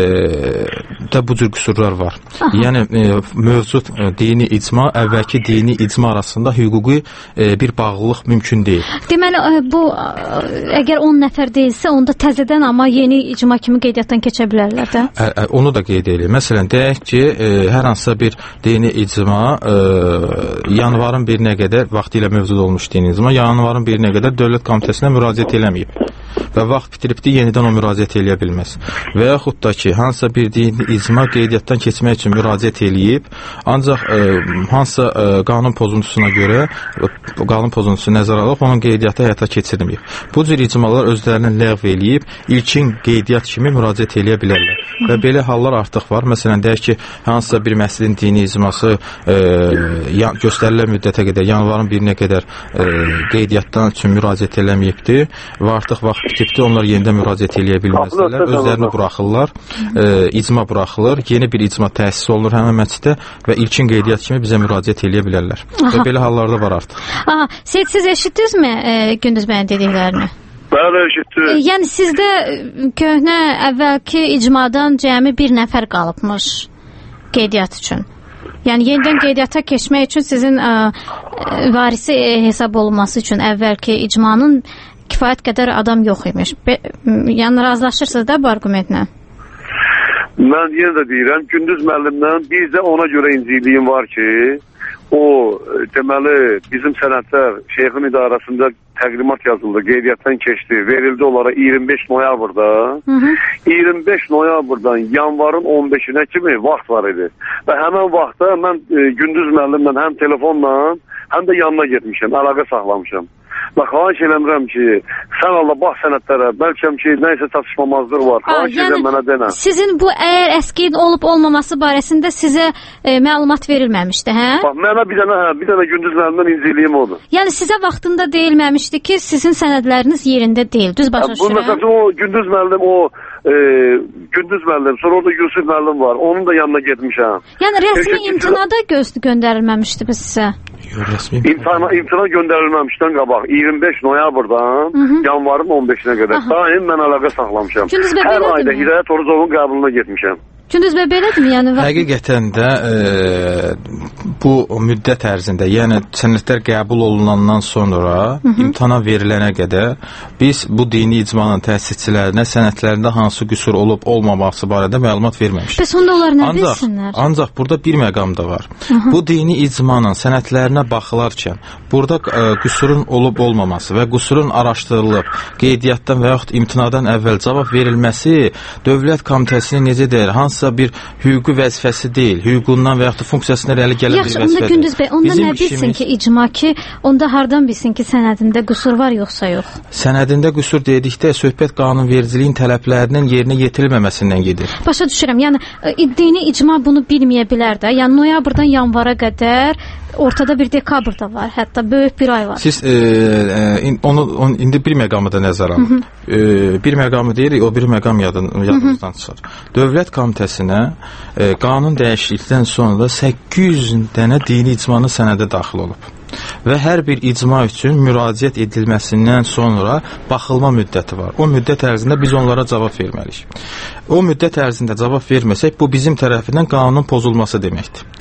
S16: də bu cür qüsurlar var. Aha. Yəni e, mövcud e, dini icma, əvvəlki dini icma arasında hüquqi e, bir bağlılıq mümkün deyil.
S22: Deməli, e, bu əgər on nəfər deyilsə, onda təzədən amma yeni icma kimi qeydiyyatdan keçə bilərlər də?
S16: Ə, ə, onu da qeyd edeyim. Məsələn, deyək ki, e, hər hansısa bir dini icma e, yanvarın birinə qədər vaxtilə mövcud olmuş dini icma, yanvarın birinə qədər Dövlət Komitəsinə müraciət eləməyib və vaxt bitiribdi, yenidən o müraciət eləyə bilməz. Və yaxud da ki, hansısa bir dini icma qeydiyyatdan keçmək üçün müraciət eləyib, ancaq e, hansısa e, qanun pozuntusuna görə bu qanun pozuntusu nəzərə alıb, onun qeydiyyatı həyata keçirilməyib. Bu cür icmalar özlərini ləğv eləyib, ilkin qeydiyyat kimi müraciət eləyə bilərlər. Və belə hallar artıq var. Məsələn, deyək ki, hansısa bir məsəlin dini icması e, yan, göstərilən müddətə qədər, yanvarın birinə qədər e, qeydiyyatdan üçün müraciət eləməyibdir və artıq vaxt bitibdir, onlar yenidən müraciət eləyə bilməzlər, özlərini buraxırlar, e, icma buraxılır, yeni bir icma təsis olunur həmin məsciddə və ilkin qeydiyyat kimi bizə müraciət eləyə bilərlər. Aha. Və belə hallarda var artıq.
S22: Aha, Seyid, siz eşitdinizmi e, Gündüz bəyin dediklərini?
S1: Bəli, eşitdim.
S22: E, yəni sizdə köhnə əvvəlki icmadan cəmi bir nəfər qalıbmış qeydiyyat üçün. Yəni yenidən qeydiyyata keçmək üçün sizin ə, varisi hesab olunması üçün əvvəlki icmanın kifayət qədər adam yox imiş. Be, yəni razılaşırsınız da bu argumentlə?
S1: Mən yenə də deyirəm, Gündüz müəllimdən bizdə ona görə inciliyim var ki, o deməli bizim sənədlər Şeyxin idarəsində təqdimat yazıldı, qeydiyyatdan keçdi, verildi onlara iyirmi beş noyabrda. Hı -hı. iyirmi beş noyabrdan yanvarın on beşinə kimi vaxt var idi. Və həmin vaxtda mən e, Gündüz müəllimlə həm telefonla, həm də yanına getmişəm, əlaqə saxlamışam. Və xahiş eləmirəm ki, sən Allah bax sənədlərə, bəlkə ki, nəysə çatışmamazlıq var. Xahiş yəni, edirəm mənə denə.
S22: Sizin bu əgər əskiyin olub olmaması barəsində sizə e, məlumat verilməmişdi, hə?
S1: Bax, mənə bir dənə, hə, bir dənə Gündüz müəllimdən inciliyim odur.
S22: Yəni sizə vaxtında deyilməmişdi ki, sizin sənədləriniz yerində deyil, düz başa düşürəm?
S1: Bu məsələn, o Gündüz müəllim, o e, Gündüz müəllim, sonra orada Yusuf müəllim var, onun da yanına getmişəm.
S22: Yəni rəsmi imtinada göz göndərilməmişdi bu sizə?
S1: İmtina, imtina göndərilməmişdən qabaq iyirmi beş noyabrdan Hı -hı. yanvarın on beşinə qədər daim mən əlaqə saxlamışam. Hər ayda Hidayət Orucovun qəbuluna getmişəm.
S22: Gündüz bəy belədir mi? Yəni
S16: həqiqətən də e, bu müddət ərzində, yəni sənədlər qəbul olunandan sonra Hı -hı. imtahana verilənə qədər biz bu dini icmanın təsisçilərinə sənədlərində hansı qüsur olub olmaması barədə məlumat verməmişik.
S22: Bəs onda onlar nə
S16: ancaq,
S22: bilsinlər?
S16: Ancaq burada bir məqam da var. Hı -hı. Bu dini icmanın sənədlərinə baxılarkən burada e, qüsurun olub olmaması və qüsurun araşdırılıb qeydiyyatdan və yaxud imtinadan əvvəl cavab verilməsi Dövlət Komitəsinin necə deyir, hansı bir hüquqi vəzifəsi deyil, hüququndan və yaxud da funksiyasına irəli gələn
S22: Yaxşı,
S16: bir vəzifədir.
S22: Yaxşı, onda Gündüz bəy, onda
S16: Bizim
S22: nə bilsin
S16: işimiz...
S22: ki, icma ki, onda hardan bilsin ki, sənədində qüsur var yoxsa yox?
S16: Sənədində qüsur dedikdə söhbət qanunvericiliyin tələblərinin yerinə yetirilməməsindən gedir.
S22: Başa düşürəm, yəni dini icma bunu bilməyə bilər də, yəni noyabrdan yanvara qədər ortada bir dekabr da var, hətta böyük bir ay var.
S16: Siz e, e, onu, onu indi bir məqamı da nəzərə alın. E, bir məqamı deyirik, o bir məqam yadın, yadınızdan çıxır. Dövlət Komitəsinə e, qanun dəyişiklikdən sonra səkkiz yüz dənə dini icmanın sənədi daxil olub. Və hər bir icma üçün müraciət edilməsindən sonra baxılma müddəti var. O müddət ərzində biz onlara cavab verməliyik. O müddət ərzində cavab verməsək, bu bizim tərəfindən qanunun pozulması deməkdir.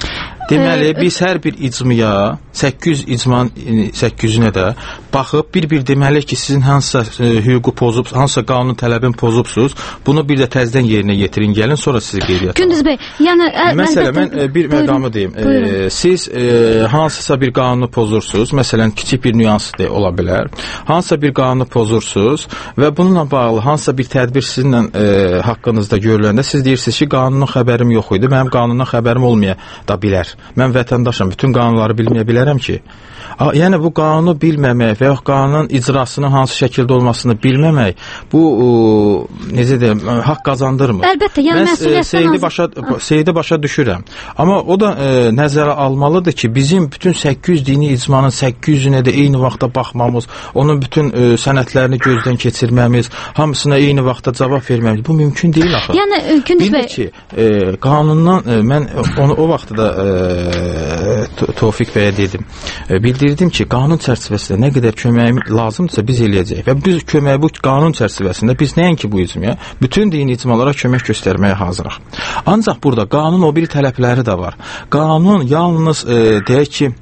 S16: Deməli, biz hər bir icmaya, səkkiz yüz icmanın səkkiz yüzünə də baxıb bir-bir deməli ki, sizin hansısa e, hüququ pozub, hansısa qanun tələbini pozubsuz, bunu bir də təzədən yerinə yetirin, gəlin, sonra sizi qeydiyyata alın.
S22: Gündüz bəy, yəni əl,
S16: məsələn,
S22: əlbəttə,
S16: mən e, bir məqamı deyim. E, siz e, hansısa bir qanunu pozursunuz, məsələn, kiçik bir nüansı da ola bilər. Hansısa bir qanunu pozursunuz və bununla bağlı hansısa bir tədbir sizinlə e, haqqınızda görüləndə siz deyirsiniz ki, qanunun xəbərim yox idi, mənim qanundan xəbərim olmaya da bilər. Mən vətəndaşım, bütün qanunları bilməyə bilərəm ki, a, yəni bu qanunu bilməmək və yaxud qanunun icrasının hansı şəkildə olmasını bilməmək, bu o, necə deyim, haqq qazandırmır.
S22: Əlbəttə, yəni məsuliyyətdən
S16: Seyidi başa, Seyidi başa düşürəm. Amma o da e, nəzərə almalıdır ki, bizim bütün səkkiz yüz dini icmanın səkkiz yüzünə də eyni vaxtda baxmamız, onun bütün e, sənədlərini gözdən keçirməmiz, hamısına eyni vaxtda cavab verməmiz, bu mümkün deyil axı.
S22: Yəni Gündüz bəy,
S16: ki, e, qanundan e, mən onu o vaxtda da e, Tofiq bəyə dedim. E, bildirdim ki, qanun çərçivəsində nə qədər köməyim lazımdırsa biz eləyəcəyik və biz köməyi bu qanun çərçivəsində biz nəinki bu icmaya, bütün dini icmalara kömək göstərməyə hazırıq. Ancaq burada qanun o bir tələbləri də var. Qanun yalnız e, deyək ki,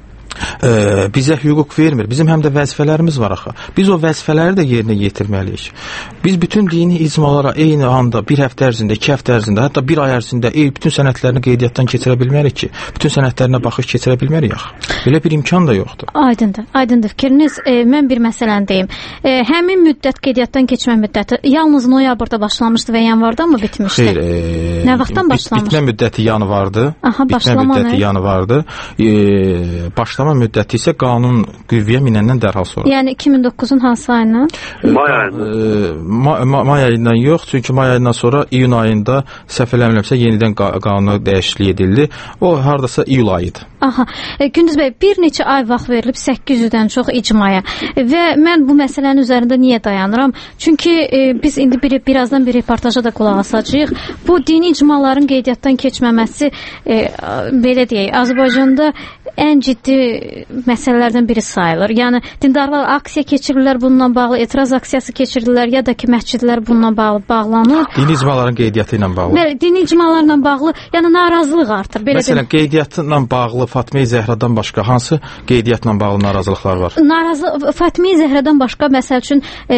S16: e, bizə hüquq vermir. Bizim həm də vəzifələrimiz var axı. Biz o vəzifələri də yerinə yetirməliyik. Biz bütün dini icmalara eyni anda bir həftə ərzində, iki həftə ərzində, hətta bir ay ərzində ey, bütün sənədlərini qeydiyyatdan keçirə bilmərik ki, bütün sənədlərinə baxış keçirə bilmərik axı. Belə bir imkan da yoxdur.
S22: Aydındır, aydındır fikriniz. E, mən bir məsələni deyim. E, həmin müddət qeydiyyatdan keçmə müddəti yalnız noyabrda başlamışdı və yanvarda mı bitmişdi?
S16: Xeyr, e,
S22: nə vaxtdan başlamışdı?
S16: Bitmə müddəti yanvardı.
S22: Aha,
S16: bitmə müddəti yanvardı. E, başlama müddəti isə qanun qüvvəyə minəndən dərhal sonra.
S22: Yəni iki min doqquzun hansı ayından?
S1: May ayından.
S16: Ma ma may ayından yox, çünki may ayından sonra iyun ayında səhv eləmirəmsə yenidən qa qanuna dəyişiklik edildi. O hardasa iyul ayıdır.
S22: Aha. E, Gündüz bəy, bir neçə ay vaxt verilib səkkiz yüzdən çox icmaya. E, və mən bu məsələnin üzərində niyə dayanıram? Çünki e, biz indi bir, birazdan bir reportaja da qulaq asacağıq. Bu dini icmaların qeydiyyatdan keçməməsi e, belə deyək, Azərbaycanda ən ciddi məsələlərdən biri sayılır. Yəni dindarlar aksiya keçirirlər bununla bağlı, etiraz aksiyası keçirirlər ya da ki, məscidlər bununla bağlı bağlanır.
S16: Dini icmaların qeydiyyatı ilə bağlı.
S22: Bəli, dini icmalarla bağlı, yəni narazılıq artır. Belə
S16: Məsələn, qeydiyyatla bağlı Fatma-i Zəhradan başqa hansı qeydiyyatla bağlı narazılıqlar var?
S22: Narazı Fatma-i Zəhradan başqa məsəl üçün e,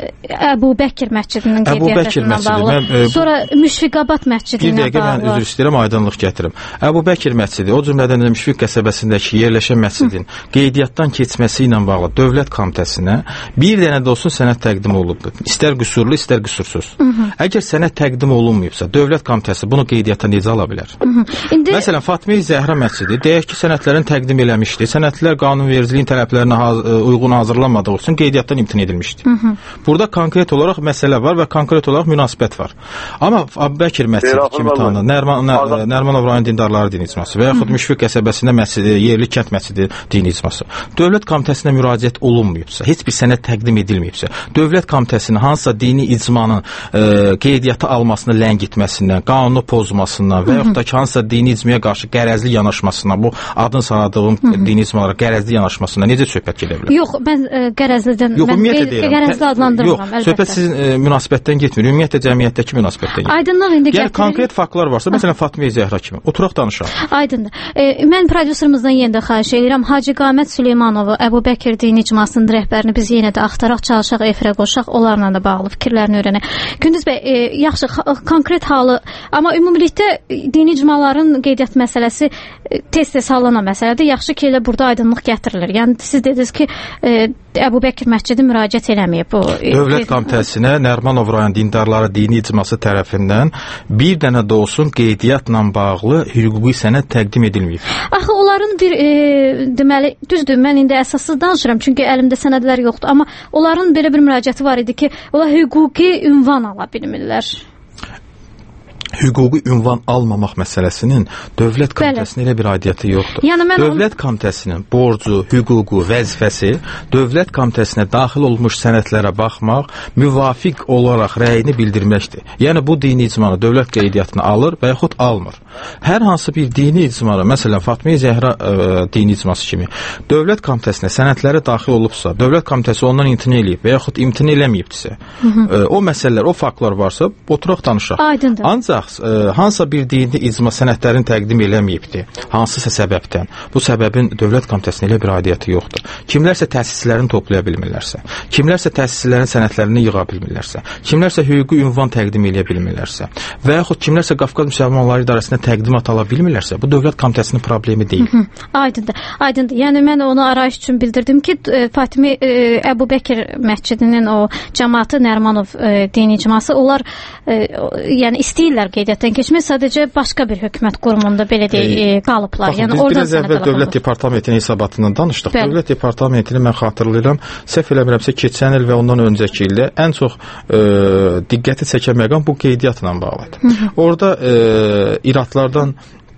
S22: Əbu Bəkir məscidinin qeydiyyatından bağlı. Mən, e, Sonra Müşfiqabad məscidi ilə bağlı.
S16: Bir dəqiqə mən üzr istəyirəm, aydınlıq gətirim. Əbu Bəkir məscidi, o cümlədən də Müşfiq qəsəbəsindəki yerləşən məscidin qeydiyyatdan keçməsi ilə bağlı Dövlət Komitəsinə bir dənə də olsun sənəd təqdim olunubdur. İstər qüsurlu, istər qüsursuz. Hı -hı. Əgər sənəd təqdim olunmayıbsa, Dövlət Komitəsi bunu qeydiyyata necə ala bilər? Hı -hı. İndi... Məsələn, Fatma-i Zəhra məscidi deyək ki, sənədlərin təqdim eləmişdi. Sənədlər qanunvericiliyin tələblərinə haz uyğun hazırlanmadığı üçün qeydiyyatdan imtina edilmişdi. Hı -hı. Burada konkret olaraq məsələ var və konkret olaraq münasibət var. Amma Əbubəkir məscidi kimi tanınır. Nərman Nərmanov rayon dindarları dini icması və yaxud Müşfiq qəsəbəsində məscidi, yerli kənd məscidi dini icması. Dövlət Komitəsinə müraciət olunmayıbsa, heç bir sənəd təqdim edilməyibsə, Dövlət Komitəsinin hansısa dini icmanın e, qeydiyyata almasını ləngitməsindən, qanunu pozmasından və yaxud da ki, hansısa dini icmaya qarşı qərəzli yanaşmasından, bu adın sanadığım Hı -hı. dini icmalara qərəzli yanaşmasından necə söhbət gedə bilər?
S22: Yox, mən e, qərəzlidən,
S16: Yox,
S22: mən qey qərəzli adlandırmıram,
S16: əlbəttə. Yox, söhbət sizin e, münasibətdən getmir, ümumiyyətlə cəmiyyətdəki münasibətdən getmir.
S22: Aydınlıq indi
S16: gətirir. Yəni, konkret faktlar varsa, məsələn, Fatma-i Zəhra kimi, oturaq danışaq.
S22: Aydındır. E, mən prodüserimizdən yenə də xahiş edirəm, Hacı Qamət Süleymanovu, Əbu Bəkir dini icmasının rəhbərini biz yenə də axtaraq, çalışaq, efirə qoşaq, onlarla da bağlı fikirlərini öyrənək. Gündüz bəy, e, yaxşı, konkret halı, amma ümumilikdə dini icmaların qeydiyyat məsələsi e, tez-tez hallanan məsələdir. Yaxşı ki, elə burada aydınlıq gətirilir. Yəni, siz dediniz ki, e, Əbu Bəkir məscidi müraciət eləməyib. Bu,
S16: Dövlət Komitəsinə Nərmanov rayon dindarları dini icması tərəfindən bir dənə də olsun qeydiyyatla bağlı hüquqi sənəd təqdim edilməyib.
S22: Axı, onların bir, e, deməli, düzdür, mən indi əsassız danışıram, çünki əlimdə sənədlər yoxdur, amma onların belə bir müraciəti var idi ki, onlar hüquqi ünvan ala bilmirlər.
S16: Hüquqi ünvan almamaq məsələsinin Dövlət Komitəsinin elə bir aidiyyəti yoxdur.
S22: Yəni mən
S16: Dövlət on... Komitəsinin borcu, hüququ, vəzifəsi Dövlət Komitəsinə daxil olmuş sənədlərə baxmaq, müvafiq olaraq rəyini bildirməkdir. Yəni bu dini icmanı dövlət qeydiyyatına alır və yaxud almır. Hər hansı bir dini icmanı, məsələn Fatma-i Zəhra ə, dini icması kimi Dövlət Komitəsinə sənədləri daxil olubsa, Dövlət Komitəsi ondan imtina eləyib və yaxud imtina eləməyibdirsə, ə, o məsələlər, o faktlar varsa, oturaq danışaq.
S22: Aydındır.
S16: Ancaq şəxs e, hansısa bir dini icma sənədlərini təqdim eləməyibdi, hansısa səbəbdən, bu səbəbin dövlət komitəsinə elə bir aidiyyəti yoxdur. Kimlərsə təsislərini toplaya bilmirlərsə, kimlərsə təsislərin sənədlərini yığa bilmirlərsə, kimlərsə hüquqi ünvan təqdim eləyə bilmirlərsə və yaxud kimlərsə Qafqaz Müsəlmanları İdarəsinə təqdimat ala bilmirlərsə, bu dövlət komitəsinin problemi deyil.
S22: Hı -hı. Aydındır. Aydındır. Yəni mən onu arayış üçün bildirdim ki, Fatimi e, Əbu Bəkir məscidinin o cəmaatı Nərmanov e, dini icması, onlar e, yəni istəyirlər qeydiyyatdan keçmək, sadəcə başqa bir hökumət qurumunda belə deyək e, qalıblar.
S16: Baxın,
S22: yəni
S16: biz
S22: oradan
S16: biraz əvvəl Dövlət Departamentinin hesabatından danışdıq.
S22: Bəli.
S16: Dövlət Departamentini mən xatırlayıram, səhv eləmirəmsə keçən il və ondan öncəki ildə ən çox e, diqqəti çəkən məqam bu qeydiyyatla bağlıdır. Hı -hı. Orada e, iradlardan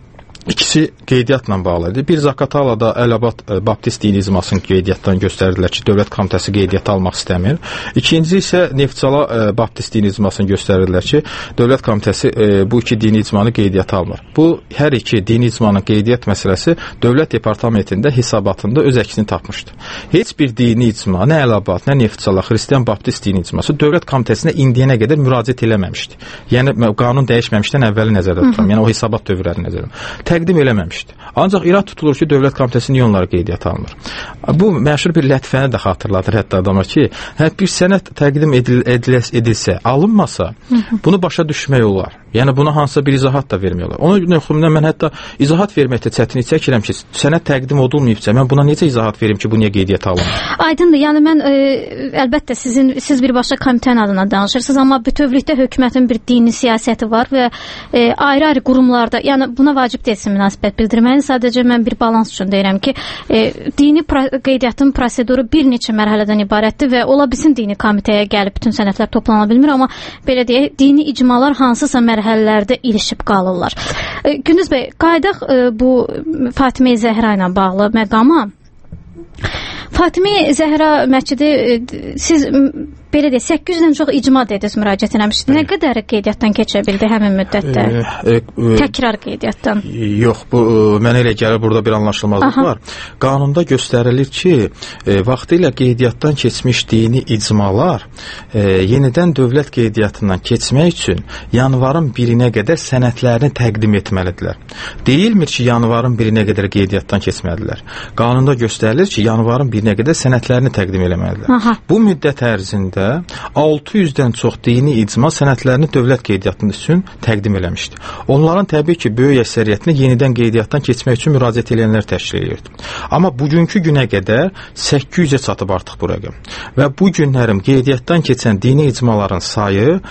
S16: İkisi qeydiyyatla bağlı idi. Bir Zaqatalada Əl-Abad Baptist dini icmasının qeydiyyatdan göstərdilər ki, dövlət komitəsi qeydiyyat almaq istəmir. İkinci isə Neftçala Baptist dini icmasını göstərdilər ki, dövlət komitəsi e, bu iki dini icmanı qeydiyyat almır. Bu hər iki dini icmanın qeydiyyat məsələsi dövlət departamentində hesabatında öz əksini tapmışdı. Heç bir dini icma, nə Əl-Abad, nə Neftçala, Xristian Baptist dini icması dövlət komitəsinə indiyənə qədər müraciət eləməmişdi. Yəni qanun dəyişməmişdən əvvəli nəzərdə tuturam. Yəni o hesabat dövrləri nəzərdə təqdim eləməmişdi. Ancaq irad tutulur ki, dövlət komitəsi niyə onları qeydiyyat almır? Bu məşhur bir lətifəni də xatırladır hətta adama ki, hə, bir sənəd təqdim edil ediləs edilsə, alınmasa, bunu başa düşmək olar. Yəni buna hansısa bir izahat da vermək olar. Ona görə mən hətta izahat verməkdə çətinlik çəkirəm ki, sənəd təqdim olunmayıbsa, mən buna necə izahat verim ki, bu niyə qeydiyyat alınmır?
S22: Aydındır. Yəni mən e, əlbəttə sizin siz birbaşa komitənin adına danışırsınız, amma bütövlükdə hökumətin bir dini siyasəti var və e, ayrı-ayrı qurumlarda, yəni buna vacib deyilsin münasibət bildirməyin. Sadəcə mən bir balans üçün deyirəm ki, e, dini pro qeydiyyatın proseduru bir neçə mərhələdən ibarətdir və ola bilsin dini komitəyə gəlib bütün sənədlər toplana bilmir, amma belə deyək, dini icmalar hansısa mərhələlərdə ilişib qalırlar. E, Gündüz bəy, qaydaq e, bu Fatimə Zəhra ilə bağlı məqama. Fatimə Zəhra məscidi e, siz belə deyək, səkkiz yüzdən çox icma dediniz, müraciət etmişdiniz. Nə qədər qeydiyyatdan keçə bildi həmin müddətdə? E, e, Təkrar qeydiyyatdan.
S16: Yox, bu mənə elə gəlir burada bir anlaşılmazlıq Aha. var. Qanunda göstərilir ki, e, vaxtilə qeydiyyatdan keçmiş dini icmalar e, yenidən dövlət qeydiyyatından keçmək üçün yanvarın birinə qədər sənədlərini təqdim etməlidirlər. Deyilmir ki, yanvarın birinə qədər qeydiyyatdan keçməlidirlər. Qanunda göstərilir ki, yanvarın birinə qədər sənədlərini təqdim etməlidirlər. Aha. Bu müddət ərzində altı yüzdən çox dini icma sənədlərini dövlət qeydiyyatının üçün təqdim eləmişdi. Onların təbii ki, böyük əksəriyyətini yenidən qeydiyyatdan keçmək üçün müraciət edənlər təşkil edirdi. Amma bugünkü günə qədər səkkiz yüzə çatıb artıq bu rəqəm. Və bu günlərim qeydiyyatdan keçən dini icmaların sayı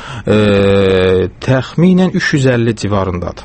S16: e, təxminən üç yüz əlli civarındadır.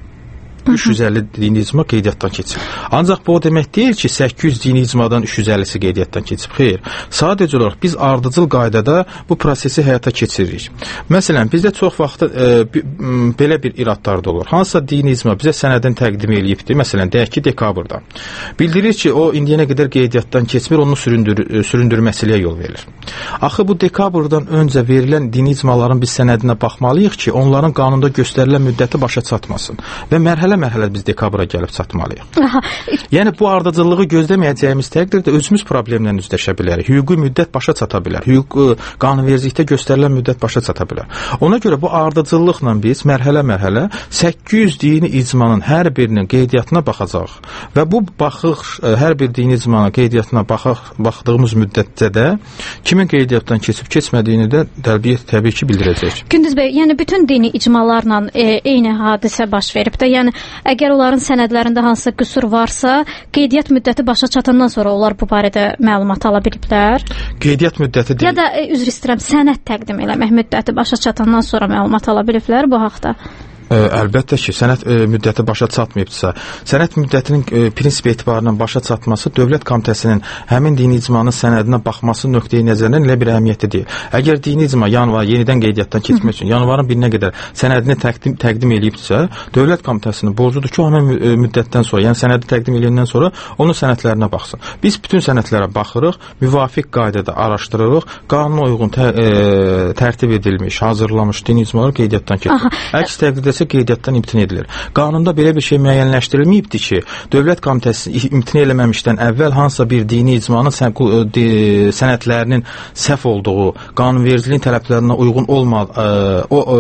S16: üç yüz əlli dini icma qeydiyyatdan keçib. Ancaq bu o demək deyil ki, səkkiz yüz dini icmadan üç yüz əllisi qeydiyyatdan keçib. Xeyr. Sadəcə olaraq biz ardıcıl qaydada bu prosesi həyata keçiririk. Məsələn, bizdə çox vaxt e, belə bir iradlar da olur. Hansısa dini icma bizə sənədini təqdim eləyibdi. Məsələn, deyək ki, dekabrda. Bildirir ki, o indiyənə qədər qeydiyyatdan keçmir, onu süründür süründürməsiliyə yol verir. Axı bu dekabrdan öncə verilən dini icmaların biz sənədinə baxmalıyıq ki, onların qanunda göstərilən müddəti başa çatmasın və mərhələ mərhələ biz dekabra gəlib çatmalıyıq. Aha. Yəni bu ardıcıllığı gözləməyəcəyimiz təqdirdə özümüz problemlə üzləşə bilərik. Hüquqi müddət başa çata bilər. Hüquq qanunvericilikdə göstərilən müddət başa çata bilər. Ona görə bu ardıcıllıqla biz mərhələ-mərhələ səkkiz yüz dini icmanın hər birinin qeydiyyatına baxacağıq. Və bu baxış hər bir dini icmanın qeydiyyatına baxaq, baxdığımız müddətdə də kimin qeydiyyatdan keçib keçmədiyini də təbii, təbii ki bildirəcək.
S22: Gündüz bəy, yəni bütün dini icmalarla e, eyni hadisə baş verib də, yəni əgər onların sənədlərində hansısa qüsur varsa, qeydiyyat müddəti başa çatandan sonra onlar bu barədə məlumat ala biliblər.
S16: Qeydiyyat müddəti deyil.
S22: Ya da e, üzr istəyirəm, sənəd təqdim eləmək müddəti başa çatandan sonra məlumat ala biliblər bu haqda.
S16: Ə, əlbəttə ki, sənəd ə, müddəti başa çatmayıbsa, sənəd müddətinin ə, prinsip etibarından başa çatması dövlət komitəsinin həmin dini icmanın sənədinə baxması nöqteyi nəzərindən elə bir əhəmiyyətli deyil. Əgər dini icma yanvar yenidən qeydiyyatdan keçmək üçün yanvarın birinə qədər sənədini təqdim təqdim eləyibsə, dövlət komitəsinin borcudur ki, o həmin müddətdən sonra, yəni sənədi təqdim eləyəndən sonra onun sənədlərinə baxsın. Biz bütün sənədlərə baxırıq, müvafiq qaydada araşdırırıq, qanuna uyğun tə, ə, tərtib edilmiş, hazırlanmış dini icmalar qeydiyyatdan keçir. Əks təqdirdə qeydiyyatdan imtina edilir. Qanunda belə bir şey müəyyənləşdirilməyibdir ki, dövlət komitəsi imtina eləməmişdən əvvəl hansısa bir dini icmanın sən, de, sənədlərinin səhv olduğu, qanunvericiliyin tələblərinə uyğun olmadığı, o, o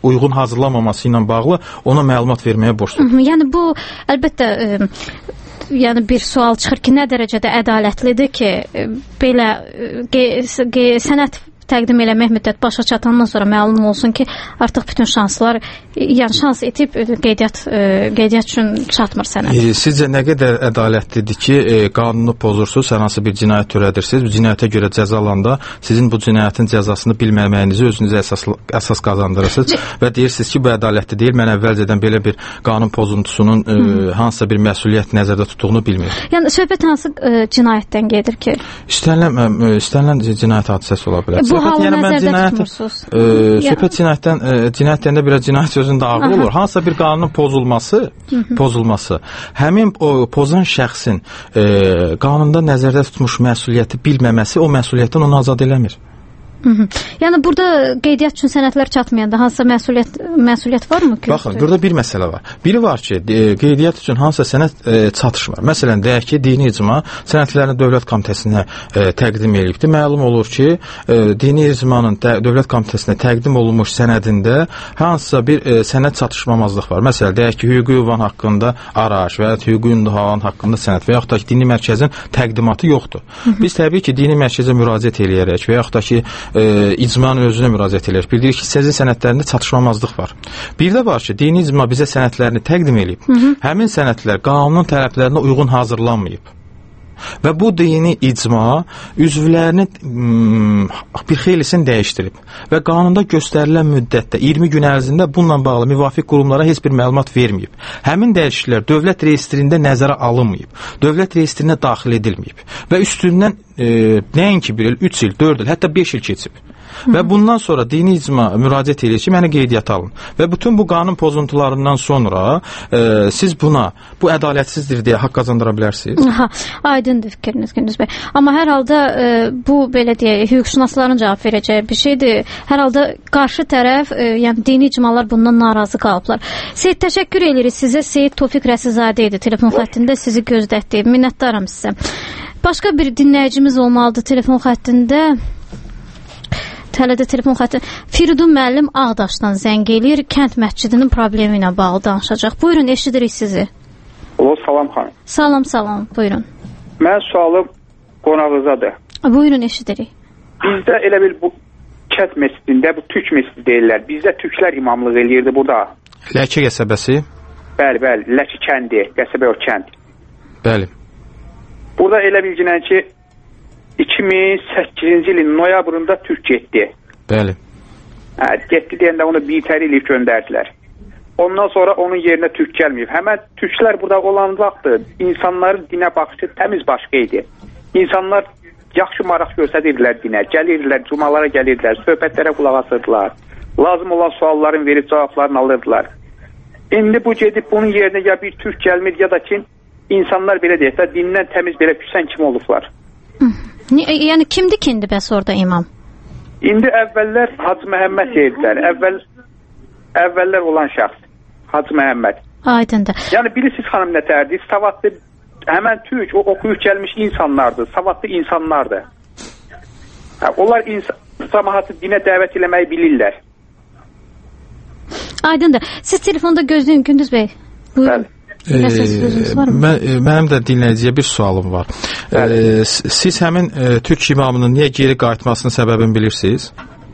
S16: uyğun hazırlanmaması ilə bağlı ona məlumat verməyə borcludur.
S22: Yəni bu əlbəttə ə, yəni bir sual çıxır ki, nə dərəcədə ədalətlidir ki, belə ə, sənəd təqdim eləmək müddət başa çatandan sonra məlum olsun ki, artıq bütün şanslar, yəni şans itib qeydiyyat qeydiyyat üçün çatmır sənəd.
S16: E, sizcə nə qədər ədalətlidir ki, e, qanunu pozursunuz, hər hansı bir cinayət törədirsiniz, bu cinayətə görə cəzalanda sizin bu cinayətin cəzasını bilməməyinizi özünüzə əsas, əsas qazandırırsınız və deyirsiniz ki, bu ədalətli deyil, mən əvvəlcədən belə bir qanun pozuntusunun e, hansısa bir məsuliyyət nəzərdə tutduğunu bilmirəm. Yəni
S22: söhbət hansı e, cinayətdən gedir ki?
S16: İstənilən, istənilən cinayət hadisəsi ola bilər.
S22: Bu halı
S16: yəni,
S22: nəzərdə
S16: cinayət,
S22: tutmursunuz.
S16: E, söhbət cinayətdən, e, cinayət deyəndə biraz cinayət sözündə ağır olur. Hansısa bir qanunun pozulması, Hı -hı. pozulması, həmin o pozan şəxsin e, qanunda nəzərdə tutmuş məsuliyyəti bilməməsi o məsuliyyətdən onu azad eləmir.
S22: Hı -hı. Yəni burada qeydiyyat üçün sənədlər çatmayanda hansısa məsuliyyət məsuliyyət varmı ki?
S16: Baxın, burada bir məsələ var. Biri var ki, qeydiyyat üçün hansısa sənəd e, çatışmır. Məsələn, deyək ki, dini icma sənədlərini Dövlət Komitəsinə e, təqdim edilibdir. Məlum olur ki, e, dini icmanın də, Dövlət Komitəsinə təqdim olunmuş sənədində hansısa bir e, sənəd çatışmamazlıq var. Məsələn, deyək ki, hüquqi ünvan haqqında araş və ya hüquqi ünvan haqqında sənəd və yaxud da ki, dini mərkəzin təqdimatı yoxdur. Hı -hı. Biz təbii ki, dini mərkəzə müraciət eləyərək və yaxud da ki, E, icmanın özünə müraciət edir. Bildirir ki, sizin sənədlərində çatışmamazlıq var. Bir də var ki, dini icma bizə sənədlərini təqdim edib. Hı -hı. Həmin sənədlər qanunun tələblərinə uyğun hazırlanmayıb. Və bu dini icma üzvlərini hmm, bir xeylisini dəyişdirib və qanunda göstərilən müddətdə iyirmi gün ərzində bununla bağlı müvafiq qurumlara heç bir məlumat verməyib. Həmin dəyişikliklər dövlət reyestrində nəzərə alınmayıb, dövlət reyestrinə daxil edilməyib və üstündən e, nəinki bir il, üç il, dörd il, hətta beş il keçib. Hı -hı. Və bundan sonra dini icma müraciət edir ki, məni qeydiyyata alın. Və bütün bu qanun pozuntularından sonra e, siz buna, bu ədalətsizdir deyə haqq qazandıra bilərsiniz.
S22: Aha, aydındır fikriniz Gündüz bəy. Amma hər halda e, bu belə deyək, hüquqşünasların cavab verəcəyi bir şeydir. Hər halda qarşı tərəf, e, yəni dini icmalar bundan narazı qalıblar. Seyid, təşəkkür edirik sizə. Seyid Tofiq Rəsizadə idi telefon xəttində, sizi gözlətdi. Minnətdaram sizə. Başqa bir dinləyicimiz olmalıdır telefon xəttində. Tələdə telefon xətti. Firidun müəllim Ağdaşdan zəng eləyir, kənd məscidinin problemi ilə bağlı danışacaq. Buyurun, eşidirik sizi.
S4: Alo, salam xanım.
S22: Salam, salam, buyurun.
S4: Mən sualım qonağınızadır.
S22: Buyurun, eşidirik.
S4: Bizdə elə bil bu kənd məscidində, bu türk məscidi deyirlər. Bizdə türklər imamlıq eləyirdi burada.
S16: Ləki qəsəbəsi?
S4: Bəli, bəli, Ləki kəndi, qəsəbə o kənd.
S16: Bəli.
S4: Burada elə bilginən ki, iki min səkkizinci ilin noyabrında türk getdi.
S16: Bəli.
S4: Hə, getdi deyəndə onu bitəri eləyib göndərdilər. Ondan sonra onun yerinə türk gəlməyib. Həmən türklər burada olan vaxtı insanların dinə baxışı təmiz başqa idi. İnsanlar yaxşı maraq göstərirdilər dinə, gəlirdilər, cumalara gəlirdilər, söhbətlərə qulaq asırdılar. Lazım olan sualların verib cavablarını alırdılar. İndi bu gedib bunun yerinə ya bir türk gəlmir ya da ki, insanlar belə deyək də dindən təmiz belə küsən kim olublar.
S22: Yəni kimdir ki indi bəs orada imam?
S4: İndi əvvəllər Hacı Məhəmməd deyildilər. Əvvəl əvvəllər olan şəxs Hacı Məhəmməd.
S22: Aydındır.
S4: Yəni bilirsiniz xanım nə tərdir? Savadlı həmən türk o oxuyub gəlmiş insanlardır. Savadlı insanlardır. Hə, onlar insan cəmaatı dinə dəvət eləməyi bilirlər.
S22: Aydındır. Siz telefonda gözləyin Gündüz bəy. Buyurun.
S4: Bəli.
S16: E, mən, mənim də dinləyiciyə bir sualım var. E, siz həmin e, türk imamının niyə geri qayıtmasının səbəbini bilirsiniz?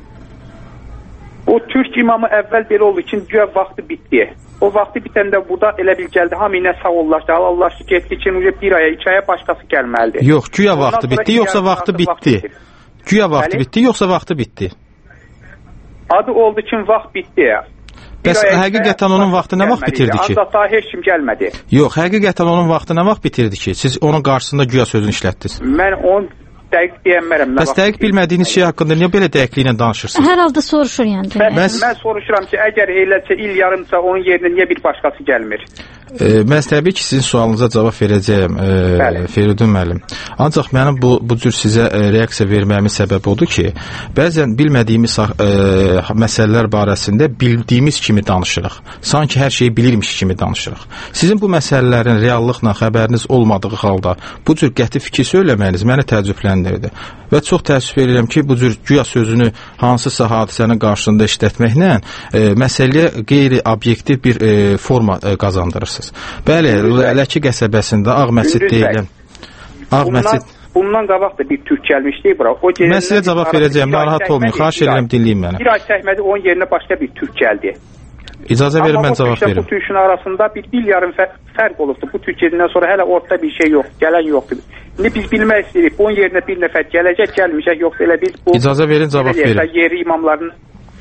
S4: O türk imamı əvvəl belə oldu ki, güya vaxtı bitdi. O vaxtı bitəndə burada elə bil gəldi, hamı ilə sağollaşdı, halallaşdı, getdi ki, bir aya, iki aya başqası gəlməlidir.
S16: Yox, güya vaxtı bitdi, yoxsa vaxtı bitdi? Güya vaxtı bitdi, yoxsa vaxtı bitdi?
S4: Adı oldu ki, vaxt bitdi.
S16: Bəs həqiqətən onun vaxtı nə vaxt bitirdi ki?
S4: Ancaq daha heç kim gəlmədi.
S16: Yox, həqiqətən onun vaxtı nə vaxt bitirdi ki? Siz onun qarşısında güya sözünü işlətdiniz.
S4: Mən onu dəqiq deyəmərəm.
S16: Bəs dəqiq bilmədiyiniz şey haqqında niyə belə dəqiqliklə danışırsınız?
S22: Hər halda soruşur yəni.
S4: Mən, mən soruşuram ki, əgər eləsə il yarımsa onun yerinə niyə bir başqası gəlmir?
S16: E, mən təbii ki, sizin sualınıza cavab verəcəyəm, e, Feridun müəllim. Ancaq mənim bu, bu cür sizə e, reaksiya verməyimin səbəbi odur ki, bəzən bilmədiyimiz e, məsələlər barəsində bildiyimiz kimi danışırıq. Sanki hər şeyi bilirmiş kimi danışırıq. Sizin bu məsələlərin reallıqla xəbəriniz olmadığı halda bu cür qəti fikir söyləməyiniz məni təəccübləndirdi. Və çox təəssüf edirəm ki, bu cür güya sözünü hansısa hadisənin qarşısında işlətməklə e, məsələyə qeyri-obyektiv bir e, forma e, qazandırırsınız. Bəli, Ləki qəsəbəsində Ağ Məscid deyilən Ağ Məscid
S4: Bundan qabaq da bir türk gəlmişdi bura. O
S16: mən sizə cavab verəcəyəm, narahat olmayın, xahiş edirəm, dinləyin məni.
S4: Bir ay çəkmədi, onun yerinə başqa bir türk gəldi.
S16: İcazə verin, mən cavab verim.
S4: Bu türkün arasında bir il yarım fərq olubdu. Bu türk gedindən sonra hələ ortada bir şey yox, gələn yoxdur. İndi biz bilmək istəyirik, bunun yerinə bir nəfər gələcək, gəlməyəcək, yoxsa elə biz bu...
S16: İcazə verin, cavab verin.
S4: Yeri imamların...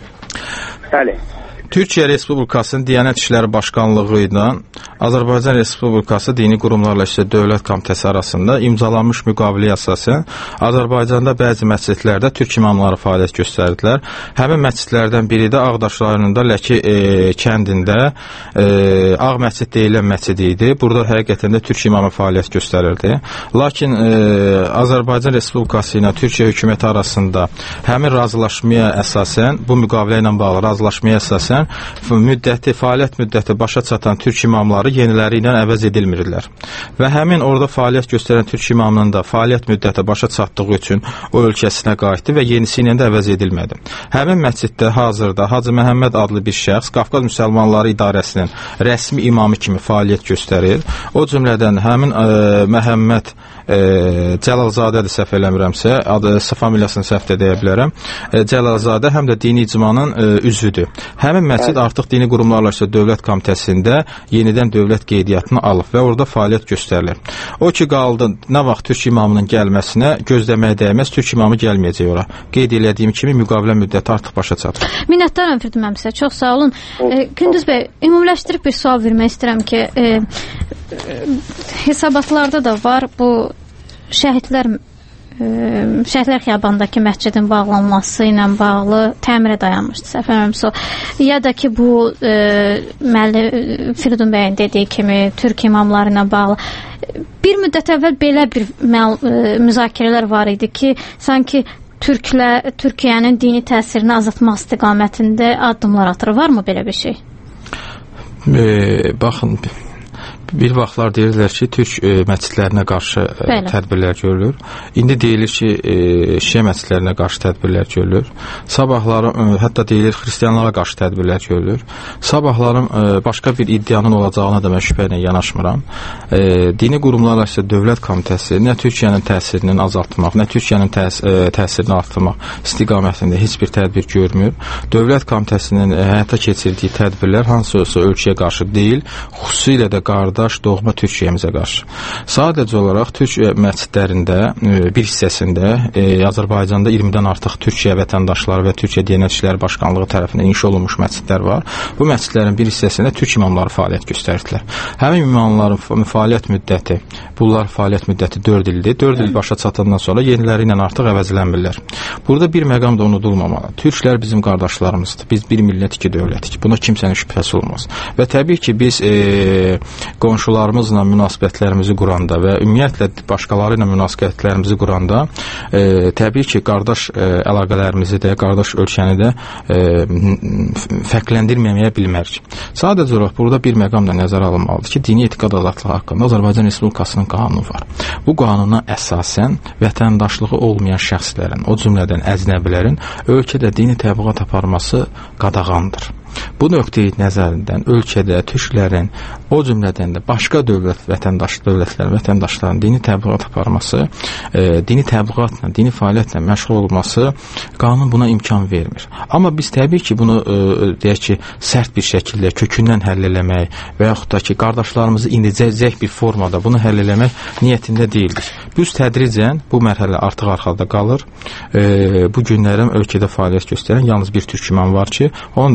S4: Bəli.
S16: Türkiyə Respublikasının Diyanət İşləri Başkanlığı ilə Azərbaycan Respublikası Dini Qurumlarla İşlə Dövlət Komitəsi arasında imzalanmış müqaviləyə əsasən Azərbaycanda bəzi məscidlərdə türk imamları fəaliyyət göstərdilər. Həmin məscidlərdən biri də Ağdaş rayonunda Ləki e, kəndində e, Ağ Məscid deyilən məscid idi. Burada həqiqətən də türk imamı fəaliyyət göstərirdi. Lakin e, Azərbaycan Respublikası ilə Türkiyə hökuməti arasında həmin razılaşmaya əsasən, bu müqavilə ilə bağlı razılaşmaya əsasən müddəti, fəaliyyət müddəti başa çatan türk imamları yeniləri ilə əvəz edilmirlər. Və həmin orada fəaliyyət göstərən türk imamının da fəaliyyət müddəti başa çatdığı üçün o ölkəsinə qayıtdı və yenisi ilə də əvəz edilmədi. Həmin məsciddə hazırda Hacı Məhəmməd adlı bir şəxs Qafqaz Müsəlmanları İdarəsinin rəsmi imamı kimi fəaliyyət göstərir. O cümlədən həmin ə, Məhəmməd ə, Cəlalzadədir, səhv eləmirəmsə, adı, familiyasını səhv də deyə bilərəm. Ə, Cəlalzadə həm də dini icmanın ə, üzvüdür. Həmin məscid artıq Dini Qurumlarla İşlə Dövlət Komitəsində yenidən dövlət qeydiyyatını alıb və orada fəaliyyət göstərilir. O ki qaldı, nə vaxt türk imamının gəlməsinə gözləməyə dəyməz, türk imamı gəlməyəcək ora. Qeyd elədiyim kimi müqavilə müddəti artıq başa çatır.
S22: Minnətdaram Firdun müəllim sizə, çox sağ olun. E, Gündüz bəy, ümumiləşdirib bir sual vermək istəyirəm ki, e, e, hesabatlarda da var bu şəhidlər Şəhidlər Xiyabanındakı məscidin bağlanması ilə bağlı təmirə dayanmışdı, səhv eləmirəmsə. Ya da ki, bu e, müəllim Firidun bəyin dediyi kimi türk imamları ilə bağlı bir müddət əvvəl belə bir e, müzakirələr var idi ki, sanki Türklə, Türkiyənin dini təsirini azaltmaq istiqamətində addımlar atır. Varmı belə bir şey?
S16: E, baxın, bir vaxtlar deyirlər ki, türk e, məscidlərinə qarşı e, tədbirlər görülür. İndi deyilir ki, e, şiə məscidlərinə qarşı tədbirlər görülür. Sabahları, e, hətta deyilir xristianlara qarşı tədbirlər görülür. Sabahların e, başqa bir iddianın olacağına da mən şübhə ilə yanaşmıram. E, Dini Qurumlarla İşlə Dövlət Komitəsi nə Türkiyənin təsirini azaltmaq, nə Türkiyənin təs e, təsirini artırmaq istiqamətində heç bir tədbir görmür. Dövlət Komitəsinin e, həyata keçirdiyi tədbirlər hansı olsa ölkəyə qarşı deyil, xüsusilə də qardaş doğma Türkiyəmizə qarşı. Sadəcə olaraq Türkiyə məscidlərində bir hissəsində e, Azərbaycanda iyirmidən artıq Türkiyə vətəndaşları və Türkiyə Diyanət İşləri Başkanlığı tərəfindən inşa olunmuş məscidlər var. Bu məscidlərin bir hissəsində türk imamları fəaliyyət göstərirdilər. Həmin imamların fəaliyyət müddəti, bunlar fəaliyyət müddəti dörd ildir. dörd il başa çatandan sonra yeniləri ilə artıq əvəzlənmirlər. Burada bir məqam da unudulmamalı. Türklər bizim qardaşlarımızdır. Biz bir millət, iki dövlətik. Buna kimsənin şübhəsi olmaz. Və təbii ki, biz e, qonşularımızla münasibətlərimizi quranda və ümumiyyətlə başqaları ilə münasibətlərimizi quranda e, təbii ki, qardaş e, əlaqələrimizi də, qardaş ölkəni də e, fərqləndirməməyə bilmərik. Sadəcə olaraq burada bir məqam da nəzərə alınmalıdır ki, dini etiqad azadlığı haqqında Azərbaycan Respublikasının qanunu var. Bu qanuna əsasən vətəndaşlığı olmayan şəxslərin, o cümlədən əcnəbilərin ölkədə dini təbliğat aparması qadağandır. Bu nöqteyi nəzərindən ölkədə türklərin, o cümlədən də başqa dövlət vətəndaş dövlətlərin vətəndaşlarının dini təbliğat aparması, e, dini təbliğatla, dini fəaliyyətlə məşğul olması qanun buna imkan vermir. Amma biz təbii ki, bunu e, deyək ki, sərt bir şəkildə kökündən həll eləmək və yaxud da ki, qardaşlarımızı indicəcək bir formada bunu həll eləmək niyyətində deyildik. Biz tədricən bu mərhələ artıq arxada qalır. E, bu günlərim ölkədə fəaliyyət göstərən yalnız bir türk imam var ki, onun da fəaliyyət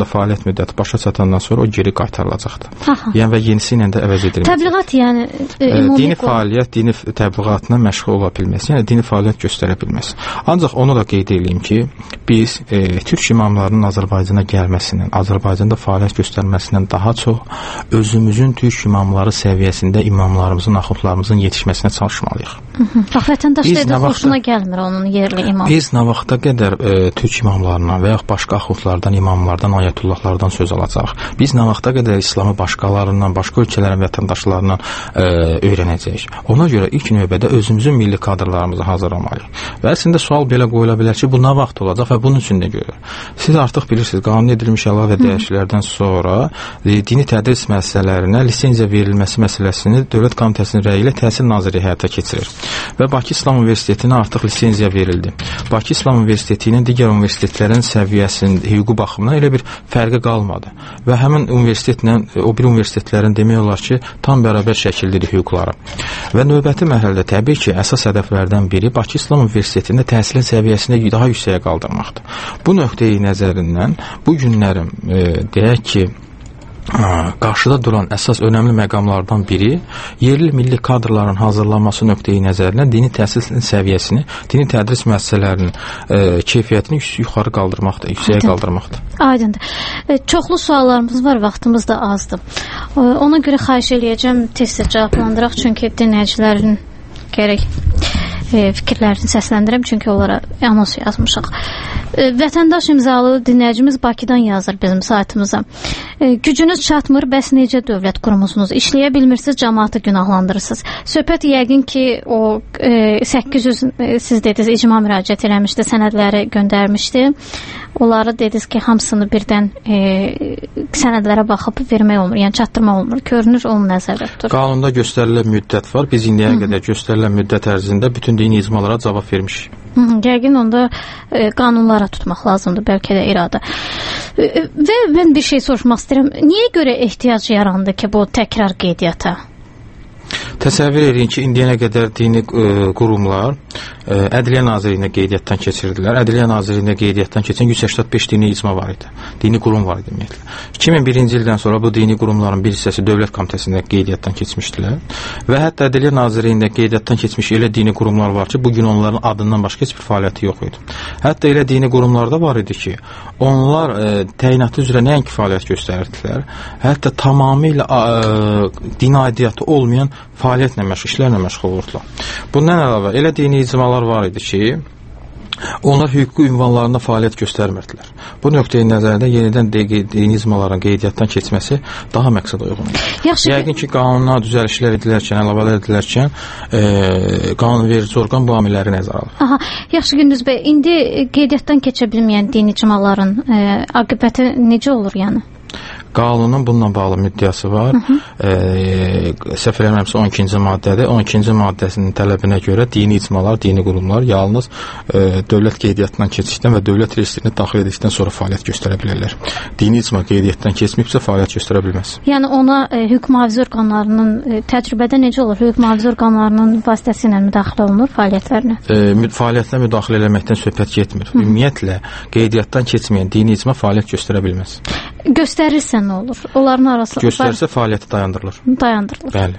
S16: fəaliyyət müddəti başa çatandan sonra o geri qaytarılacaqdır.
S22: Aha.
S16: Yəni və yenisi ilə də əvəz edilməyəcək.
S22: Təbliğat, yəni
S16: e, ümumi dini fəaliyyət, dini təbliğatına məşğul ola bilməsi, yəni dini fəaliyyət göstərə bilməsi. Ancaq onu da qeyd edeyim ki, biz e, türk imamlarının Azərbaycana gəlməsindən, Azərbaycanda fəaliyyət göstərməsindən daha çox özümüzün türk imamları səviyyəsində imamlarımızın, axundlarımızın yetişməsinə çalışmalıyıq.
S22: Bax, vətəndaş dedi, xoşuna gəlmir onun yerli imam.
S16: Biz nə vaxta qədər e, türk imamlarından və yaxud başqa axundlardan, imamlardan, ayətullahlardan söz alacaq. Biz nə vaxta qədər İslamı başqalarından, başqa ölkələrin vətəndaşlarından e, öyrənəcəyik. Ona görə ilk növbədə özümüzün milli kadrlarımızı hazırlamalıyıq. Və əslində sual belə qoyula bilər ki, bu nə vaxt olacaq və bunun üçün nə görür? Siz artıq bilirsiniz, qanun edilmiş əlavə dəyişikliklərdən sonra e, dini tədris müəssisələrinə lisenziya verilməsi məsələsini Dövlət Komitəsinin rəyi ilə Təhsil Nazirliyi həyata keçirir. Və Bakı İslam Universitetinə artıq lisenziya verildi. Bakı İslam Universitetinin digər universitetlərin səviyyəsində hüquqi baxımından elə bir fərqi qalmadı. Və həmin universitetlə o bir universitetlərin demək olar ki, tam bərabər şəkildedir hüquqları. Və növbəti mərhələdə təbii ki, əsas hədəflərdən biri Bakı İslam Universitetində təhsilin səviyyəsini daha yüksəyə qaldırmaqdır. Bu nöqteyi nəzərindən bu günlərim e, deyək ki, qarşıda duran əsas önəmli məqamlardan biri yerli milli kadrların hazırlanması nöqteyi nəzərindən dini təhsil səviyyəsini, dini tədris müəssisələrinin e, keyfiyyətini yuxarı qaldırmaqdır, yüksəyə Aydın. qaldırmaqdır.
S22: Aydındır. E, çoxlu suallarımız var, vaxtımız da azdır. E, ona görə xahiş eləyəcəm, tez-tez cavablandıraq, çünki dinləyicilərin gərək e, fikirlərini səsləndirəm, çünki onlara anons yazmışıq. E, vətəndaş imzalı dinləyicimiz Bakıdan yazır bizim saytımıza. E, gücünüz çatmır, bəs necə dövlət qurumusunuz? İşləyə bilmirsiniz, cəmaatı günahlandırırsınız. Söhbət yəqin ki, o e, səkkiz yüz e, siz dediniz, icma müraciət eləmişdi, sənədləri göndərmişdi. Onları dediniz ki, hamısını birdən e, sənədlərə baxıb vermək olmur, yəni çatdırmaq olmur. Görünür, onu nəzərdə tutur.
S16: Qanunda göstərilən müddət var. Biz indiyə qədər göstərilən müddət ərzində bütün dini icmalara cavab vermişik.
S22: Hı -hı, yəqin onda e, qanunlara tutmaq lazımdır, bəlkə də irada. E, və mən bir şey soruşmaq istəyirəm. Niyə görə ehtiyac yarandı ki, bu təkrar qeydiyyata?
S16: Təsəvvür edin ki, indiyənə qədər dini e, qurumlar e, Ədliyyə Nazirliyinə qeydiyyatdan keçirdilər. Ədliyyə Nazirliyinə qeydiyyatdan keçən yüz səksən beş dini icma var idi. Dini qurum var idi ümumiyyətlə. iki min birinci ildən sonra bu dini qurumların bir hissəsi Dövlət Komitəsində qeydiyyatdan keçmişdilər. Və hətta Ədliyyə Nazirliyində qeydiyyatdan keçmiş elə dini qurumlar var ki, bugün onların adından başqa heç bir fəaliyyəti yox idi. Hətta elə dini qurumlarda var idi ki, onlar e, təyinatı üzrə nəinki fəaliyyət göstərirdilər, hətta tamamilə e, dini aidiyyatı olmayan fəaliyyətlə məşğul, işlərlə məşğul olurdular. Bundan əlavə, elə dini icmalar var idi ki, onlar hüquqi ünvanlarında fəaliyyət göstərmirdilər. Bu nöqteyi nəzərdə yenidən dini icmaların qeydiyyatdan keçməsi daha məqsəd uyğundur. Yəqin ki, qanuna düzəlişlər edilərkən, əlavələr edilərkən e, qanunverici orqan bu amilləri nəzərə alır.
S22: Aha, yaxşı Gündüz bəy, indi qeydiyyatdan keçə bilməyən dini icmaların e, aqibəti necə olur yəni?
S16: Qanunun bununla bağlı müddəası var. E, səhv eləmirəmsə on ikinci maddədir. on ikinci maddəsinin tələbinə görə dini icmalar, dini qurumlar yalnız e, dövlət qeydiyyatından keçdikdən və dövlət reyestrinə daxil edildikdən sonra fəaliyyət göstərə bilərlər. Dini icma qeydiyyatdan keçməyibsə fəaliyyət göstərə bilməz.
S22: Yəni ona e, hüquq mühafizə orqanlarının e, təcrübədə necə olur? Hüquq mühafizə orqanlarının vasitəsilə müdaxilə olunur fəaliyyətlərinə?
S16: E, fəaliyyətinə müdaxilə eləməkdən söhbət getmir. Hı. Ümumiyyətlə qeydiyyatdan keçməyən dini icma fəaliyyət göstərə bilməz.
S22: Göstərirsə nə olur? Onların arasında
S16: göstərirsə fəaliyyəti dayandırılır.
S22: Dayandırılır.
S16: Bəli.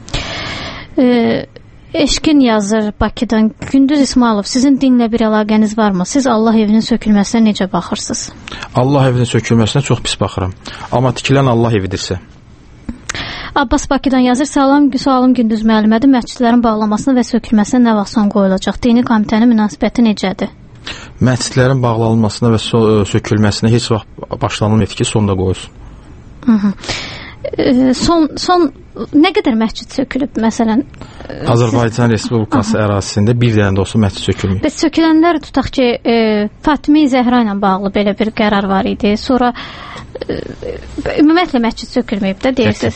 S22: E, Eşkin yazır Bakıdan. Gündüz İsmailov, sizin dinlə bir əlaqəniz varmı? Siz Allah evinin sökülməsinə necə baxırsınız?
S16: Allah evinin sökülməsinə çox pis baxıram. Amma tikilən Allah evidirsə.
S22: Abbas Bakıdan yazır. Salam, sualım Gündüz müəllimədir. Məscidlərin bağlamasına və sökülməsinə nə vaxt son qoyulacaq? Dini komitənin münasibəti necədir?
S16: Məscidlərin bağlanmasına və sökülməsinə heç vaxt başlanılmır ki, sonda qoyulsun.
S22: Hı -hı. E, son, son nə qədər məscid sökülüb məsələn?
S16: Azərbaycan siz... Respublikası Aha. ərazisində bir dənə də olsa məscid sökülməyib.
S22: Bəs sökülənlər tutaq ki, e, Fatimi Zəhra ilə bağlı belə bir qərar var idi. Sonra e, ümumiyyətlə məscid sökülməyib də deyirsiniz.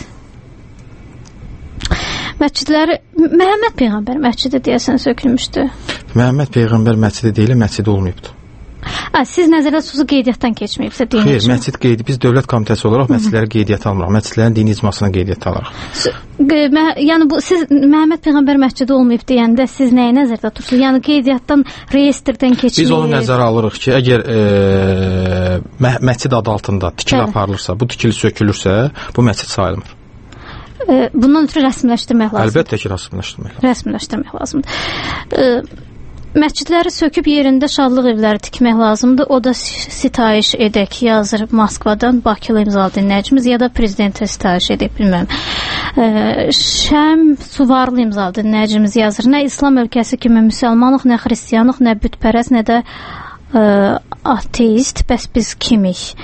S22: Məscidləri Məhəmməd Peyğəmbər məscidi deyəsən sökülmüşdü.
S16: Məhəmməd Peyğəmbər məscidi deyil, məscid olmayıbdı.
S22: Ha, siz nəzərdə tutusu qeydiyyatdan keçməyibsə dini
S16: Xeyr, məscid qeydi, biz dövlət komitəsi olaraq məscidləri qeydiyyata almırıq. Məscidlərin dini icmasına qeydiyyata alırıq.
S22: Yəni bu siz Məhəmməd Peyğəmbər məscidi olmayıb deyəndə siz nəyi nəzərdə tutursunuz? Yəni qeydiyyatdan, reyestrdən keçməyib.
S16: Biz onu nəzərə alırıq ki, əgər e, mə məscid adı altında tikili Bəli. aparılırsa, bu tikili sökülürsə, bu məscid sayılmır.
S22: E, bundan ötürü rəsmiləşdirmək lazımdır.
S16: Əlbəttə ki, rəsmiləşdirmək lazımdır.
S22: Rəsmiləşdirmək lazımdır. E, Məscidləri söküb yerində şadlıq evləri tikmək lazımdır. O da sitayiş edək, yazır Moskvadan Bakılı imzalı dinləyicimiz ya da prezidentə sitayiş edək, bilməm. E, Şəm Suvarlı imzalı dinləyicimiz yazır. Nə İslam ölkəsi kimi müsəlmanlıq, nə xristiyanlıq, nə bütpərəst, nə də e, ateist. Bəs biz kimik?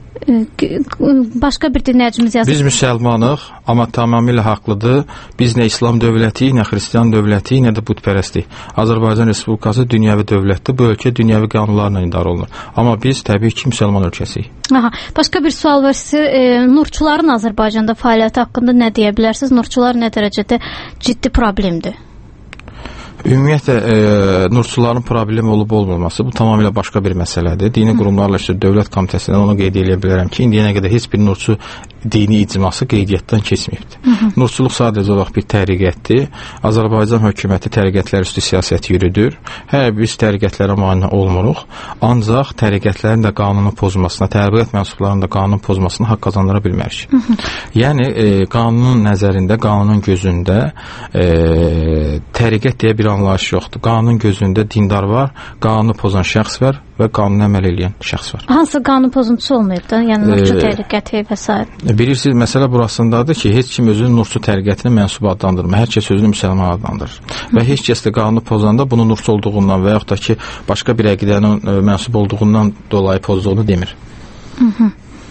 S22: Başqa bir dinləyicimiz yazır.
S16: Biz müsəlmanıq, amma tamamilə haqlıdır. Biz nə İslam dövləti, nə xristiyan dövləti, nə də budpərəstlik. Azərbaycan Respublikası dünyəvi dövlətdir. Bu ölkə dünyəvi qanunlarla idarə olunur. Amma biz təbii ki, müsəlman ölkəsiyik.
S22: Aha, başqa bir sual var sizə. E, nurçuların Azərbaycanda fəaliyyəti haqqında nə deyə bilərsiniz? Nurçular nə dərəcədə ciddi problemdir?
S16: Ümumiyyətlə, e, nurçuların problemi olub-olmaması bu tamamilə başqa bir məsələdir. Dini qurumlarla işte dövlət komitəsindən onu qeyd edə bilərəm ki, indiyənə qədər heç bir nurçu dini icması qeydiyyatdan keçməyibdir. Hı -hı. Nurçuluq sadəcə olaraq bir təriqətdir. Azərbaycan hökuməti təriqətlər üstü siyasət yürüdür. Hə, biz təriqətlərə mane olmuruq. Ancaq təriqətlərin də qanunu pozmasına, təriqət mənsublarının da qanun pozmasına haqq qazandıra bilmərik. Hı -hı. Yəni, e, qanunun nəzərində, qanunun gözündə e, təriqət deyə bir anlayış yoxdur. Qanunun gözündə dindar var, qanunu pozan şəxs var və qanuna əməl edən şəxs var.
S22: Hansı qanun pozuntusu olmayıb da? Yəni nurçu e, təriqəti və s.
S16: Bilirsiniz, məsələ burasındadır ki, heç kim özünü nurçu təriqətinə mənsub adlandırmır. Hər kəs özünü müsəlman adlandırır. Hı. Və heç kəs də qanunu pozanda bunu nurçu olduğundan və yaxud da ki, başqa bir əqidənin e, mənsub olduğundan dolayı pozduğunu demir.
S22: Hı -hı.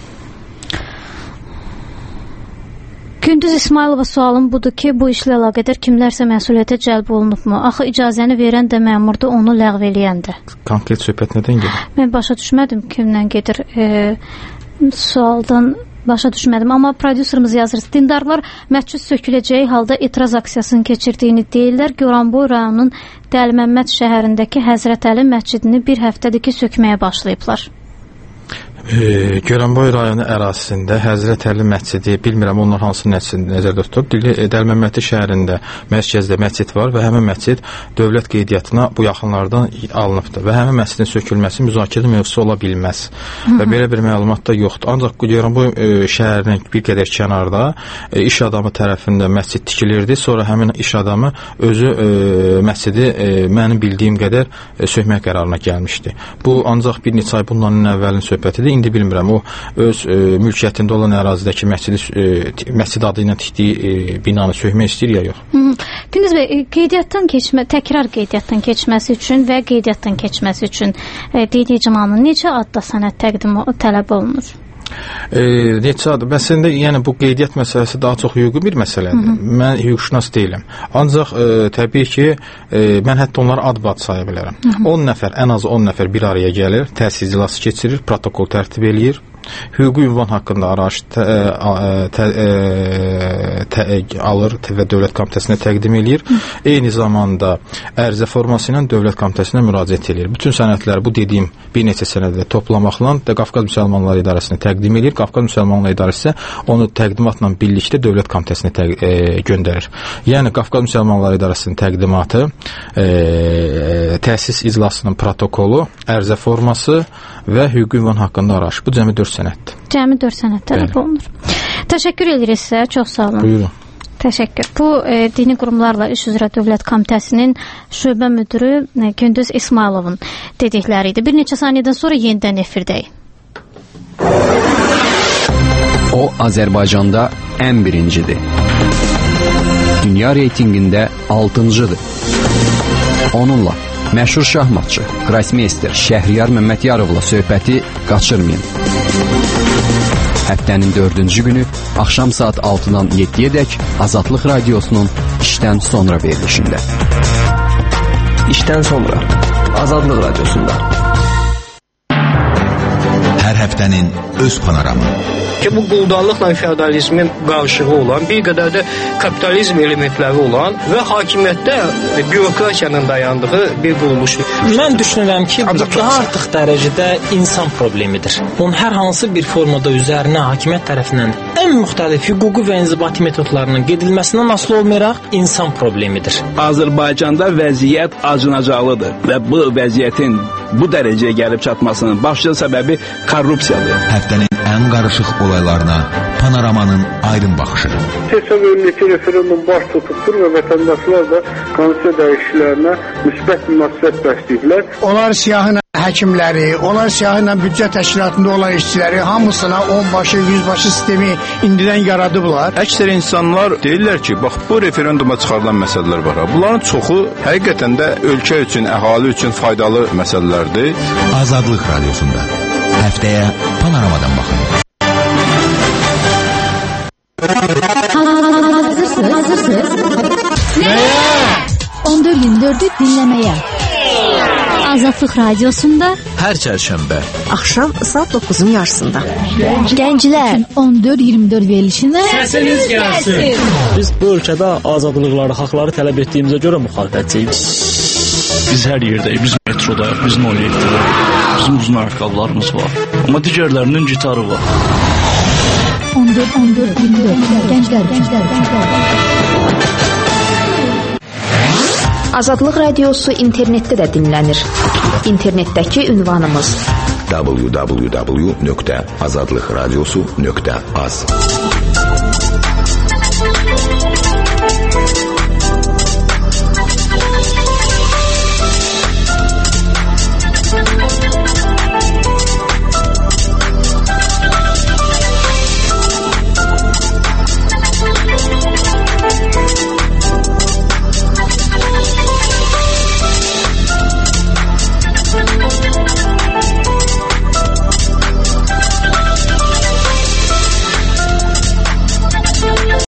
S22: Gündüz İsmailova sualım budur ki, bu işlə əlaqədar kimlərsə məsuliyyətə cəlb olunubmu? Axı icazəni verən də məmurdur, onu ləğv eləyən də.
S16: Konkret söhbət nədən gedir?
S22: Mən başa düşmədim kimdən gedir. E, sualdan başa düşmədim, amma prodüserimiz yazır. Dindarlar məscid söküləcəyi halda etiraz aksiyasını keçirdiyini deyirlər. Goranboy rayonunun Dəliməmməd şəhərindəki Həzrət Əli məscidini bir həftədir ki, sökməyə başlayıblar.
S16: E, Goranboy rayonu ərazisində Həzrət Əli məscidi, bilmirəm onlar hansı məscidi nəzərdə tutub. Dəliməmməd şəhərində mərkəzdə məscid var və həmin məscid dövlət qeydiyyatına bu yaxınlardan alınıbdır və həmin məscidin sökülməsi müzakirə mövzusu ola bilməz. Hı -hı. Və belə bir məlumat da yoxdur. Ancaq Goranboy e, şəhərinin bir qədər kənarda e, iş adamı tərəfindən məscid tikilirdi. Sonra həmin iş adamı özü e, məscidi e, mənim bildiyim qədər e, sökmək qərarına gəlmişdi. Bu ancaq bir neçə ay bundan əvvəlin söhbətidir. İndi bilmirəm, o öz e, mülkiyyətində olan ərazidəki məscidi, e, məscid adı ilə tikdiyi e, binanı sökmək istəyir ya yox.
S22: Hı -hı. Gündüz bəy, qeydiyyatdan keçmə, təkrar qeydiyyatdan keçməsi üçün və qeydiyyatdan keçməsi üçün e, dini icmanın neçə adda sənəd təqdimi tələb olunur?
S16: E, neçə adı? Məsələn, yəni bu qeydiyyat məsələsi daha çox hüquqi bir məsələdir. Hı -hı. Mən hüquqşünas deyiləm. Ancaq e, təbii ki, e, mən hətta onları ad-bad saya bilərəm. Hı -hı. on nəfər, ən az on nəfər bir araya gəlir, təhsil iclası keçirir, protokol tərtib eləyir. Hüquqi ünvan haqqında araş tə, tə, tə, tə, alır və dövlət komitəsinə təqdim eləyir. Hı. Eyni zamanda ərizə forması ilə dövlət komitəsinə müraciət eləyir. Bütün sənədləri, bu dediyim bir neçə sənədlə toplamaqla da Qafqaz Müsəlmanları İdarəsinə təqdim eləyir. Qafqaz Müsəlmanları İdarəsi onu təqdimatla birlikdə dövlət komitəsinə təq, e, göndərir. Yəni Qafqaz Müsəlmanları İdarəsinin təqdimatı, e, təsis iclasının protokolu, ərizə forması və hüquqi ünvan haqqında araş. Bu cəmi dörd sənəddir.
S22: Cəmi dörd sənəd tələb olunur. Təşəkkür edirik sizə, çox sağ olun.
S16: Buyurun.
S22: Təşəkkür. Bu e, dini qurumlarla iş üzrə Dövlət Komitəsinin şöbə müdürü e, Gündüz İsmailovun dedikləri idi. Bir neçə saniyədən sonra yenidən efirdəyik.
S21: O Azərbaycanda ən birincidir. Dünya reytinqində altıncıdır. Onunla məşhur şahmatçı, qrossmeyster Şəhriyar Məmmədyarovla söhbəti qaçırmayın. Həftənin dördüncü günü axşam saat altıdan yeddiyə dək Azadlıq Radiosunun işdən sonra verilişində.
S3: İşdən sonra Azadlıq Radiosunda.
S8: Hər həftənin öz panoramı. ki, bu quldarlıqla feodalizmin qarşığı olan, bir qədər də kapitalizm elementləri olan və hakimiyyətdə bürokratiyanın dayandığı bir quruluşdur.
S9: Mən düşünürəm ki, bu daha artıq dərəcədə insan problemidir. Bunun hər hansı bir formada üzərinə hakimiyyət tərəfindən ən müxtəlif hüquqi və inzibati metodlarının gedilməsindən asılı olmayaraq insan problemidir.
S10: Azərbaycanda vəziyyət acınacaqlıdır və bu vəziyyətin bu dərəcəyə gəlib çatmasının başlıca səbəbi korrupsiyadır.
S23: Həftənin ən qarışıq olaylarına Panoramanın aydın baxışı.
S1: Seçim önündəki referendum baş tutubdur və vətəndaşlar da konstitusiya dəyişikliklərinə müsbət münasibət bəsləyirlər.
S24: Onlar siyahı həkimləri, onlar siyahı ilə büdcə təşkilatında olan işçiləri hamısına onbaşı, yüzbaşı sistemi indidən yaradıblar.
S25: Əksər insanlar deyirlər ki, bax bu referenduma çıxarılan məsələlər var. Bunların çoxu həqiqətən də ölkə üçün, əhali üçün faydalı məsələlərdir.
S23: Azadlıq Radiosunda həftəyə Panoramadan baxın.
S26: Hazırsınız? Hazırsınız? Nəyə? on dörd iyirmi dördü dinləməyə. Azadlıq Radiosunda
S23: hər çərşənbə
S20: axşam saat doqquzun yarısında.
S26: Gənclər on dörd iyirmi dörd verilişinə
S12: səsiniz gəlsin.
S27: Biz bu ölkədə azadlıqları, haqları tələb etdiyimizə görə müxalifətçiyik.
S7: Biz hər yerdəyik, biz metrodayıq, biz nol yeddidə. Bizim uzun ayaqqabılarımız var. Amma digərlərinin gitarı var.
S26: on dörd on dörd iyirmi dörd Gənclər, gənclər, gənclər.
S2: Azadlıq Radiosu internetdə də dinlənir. İnternetdəki ünvanımız
S23: w w w nöqtə azadlıqradiosu nöqtə az.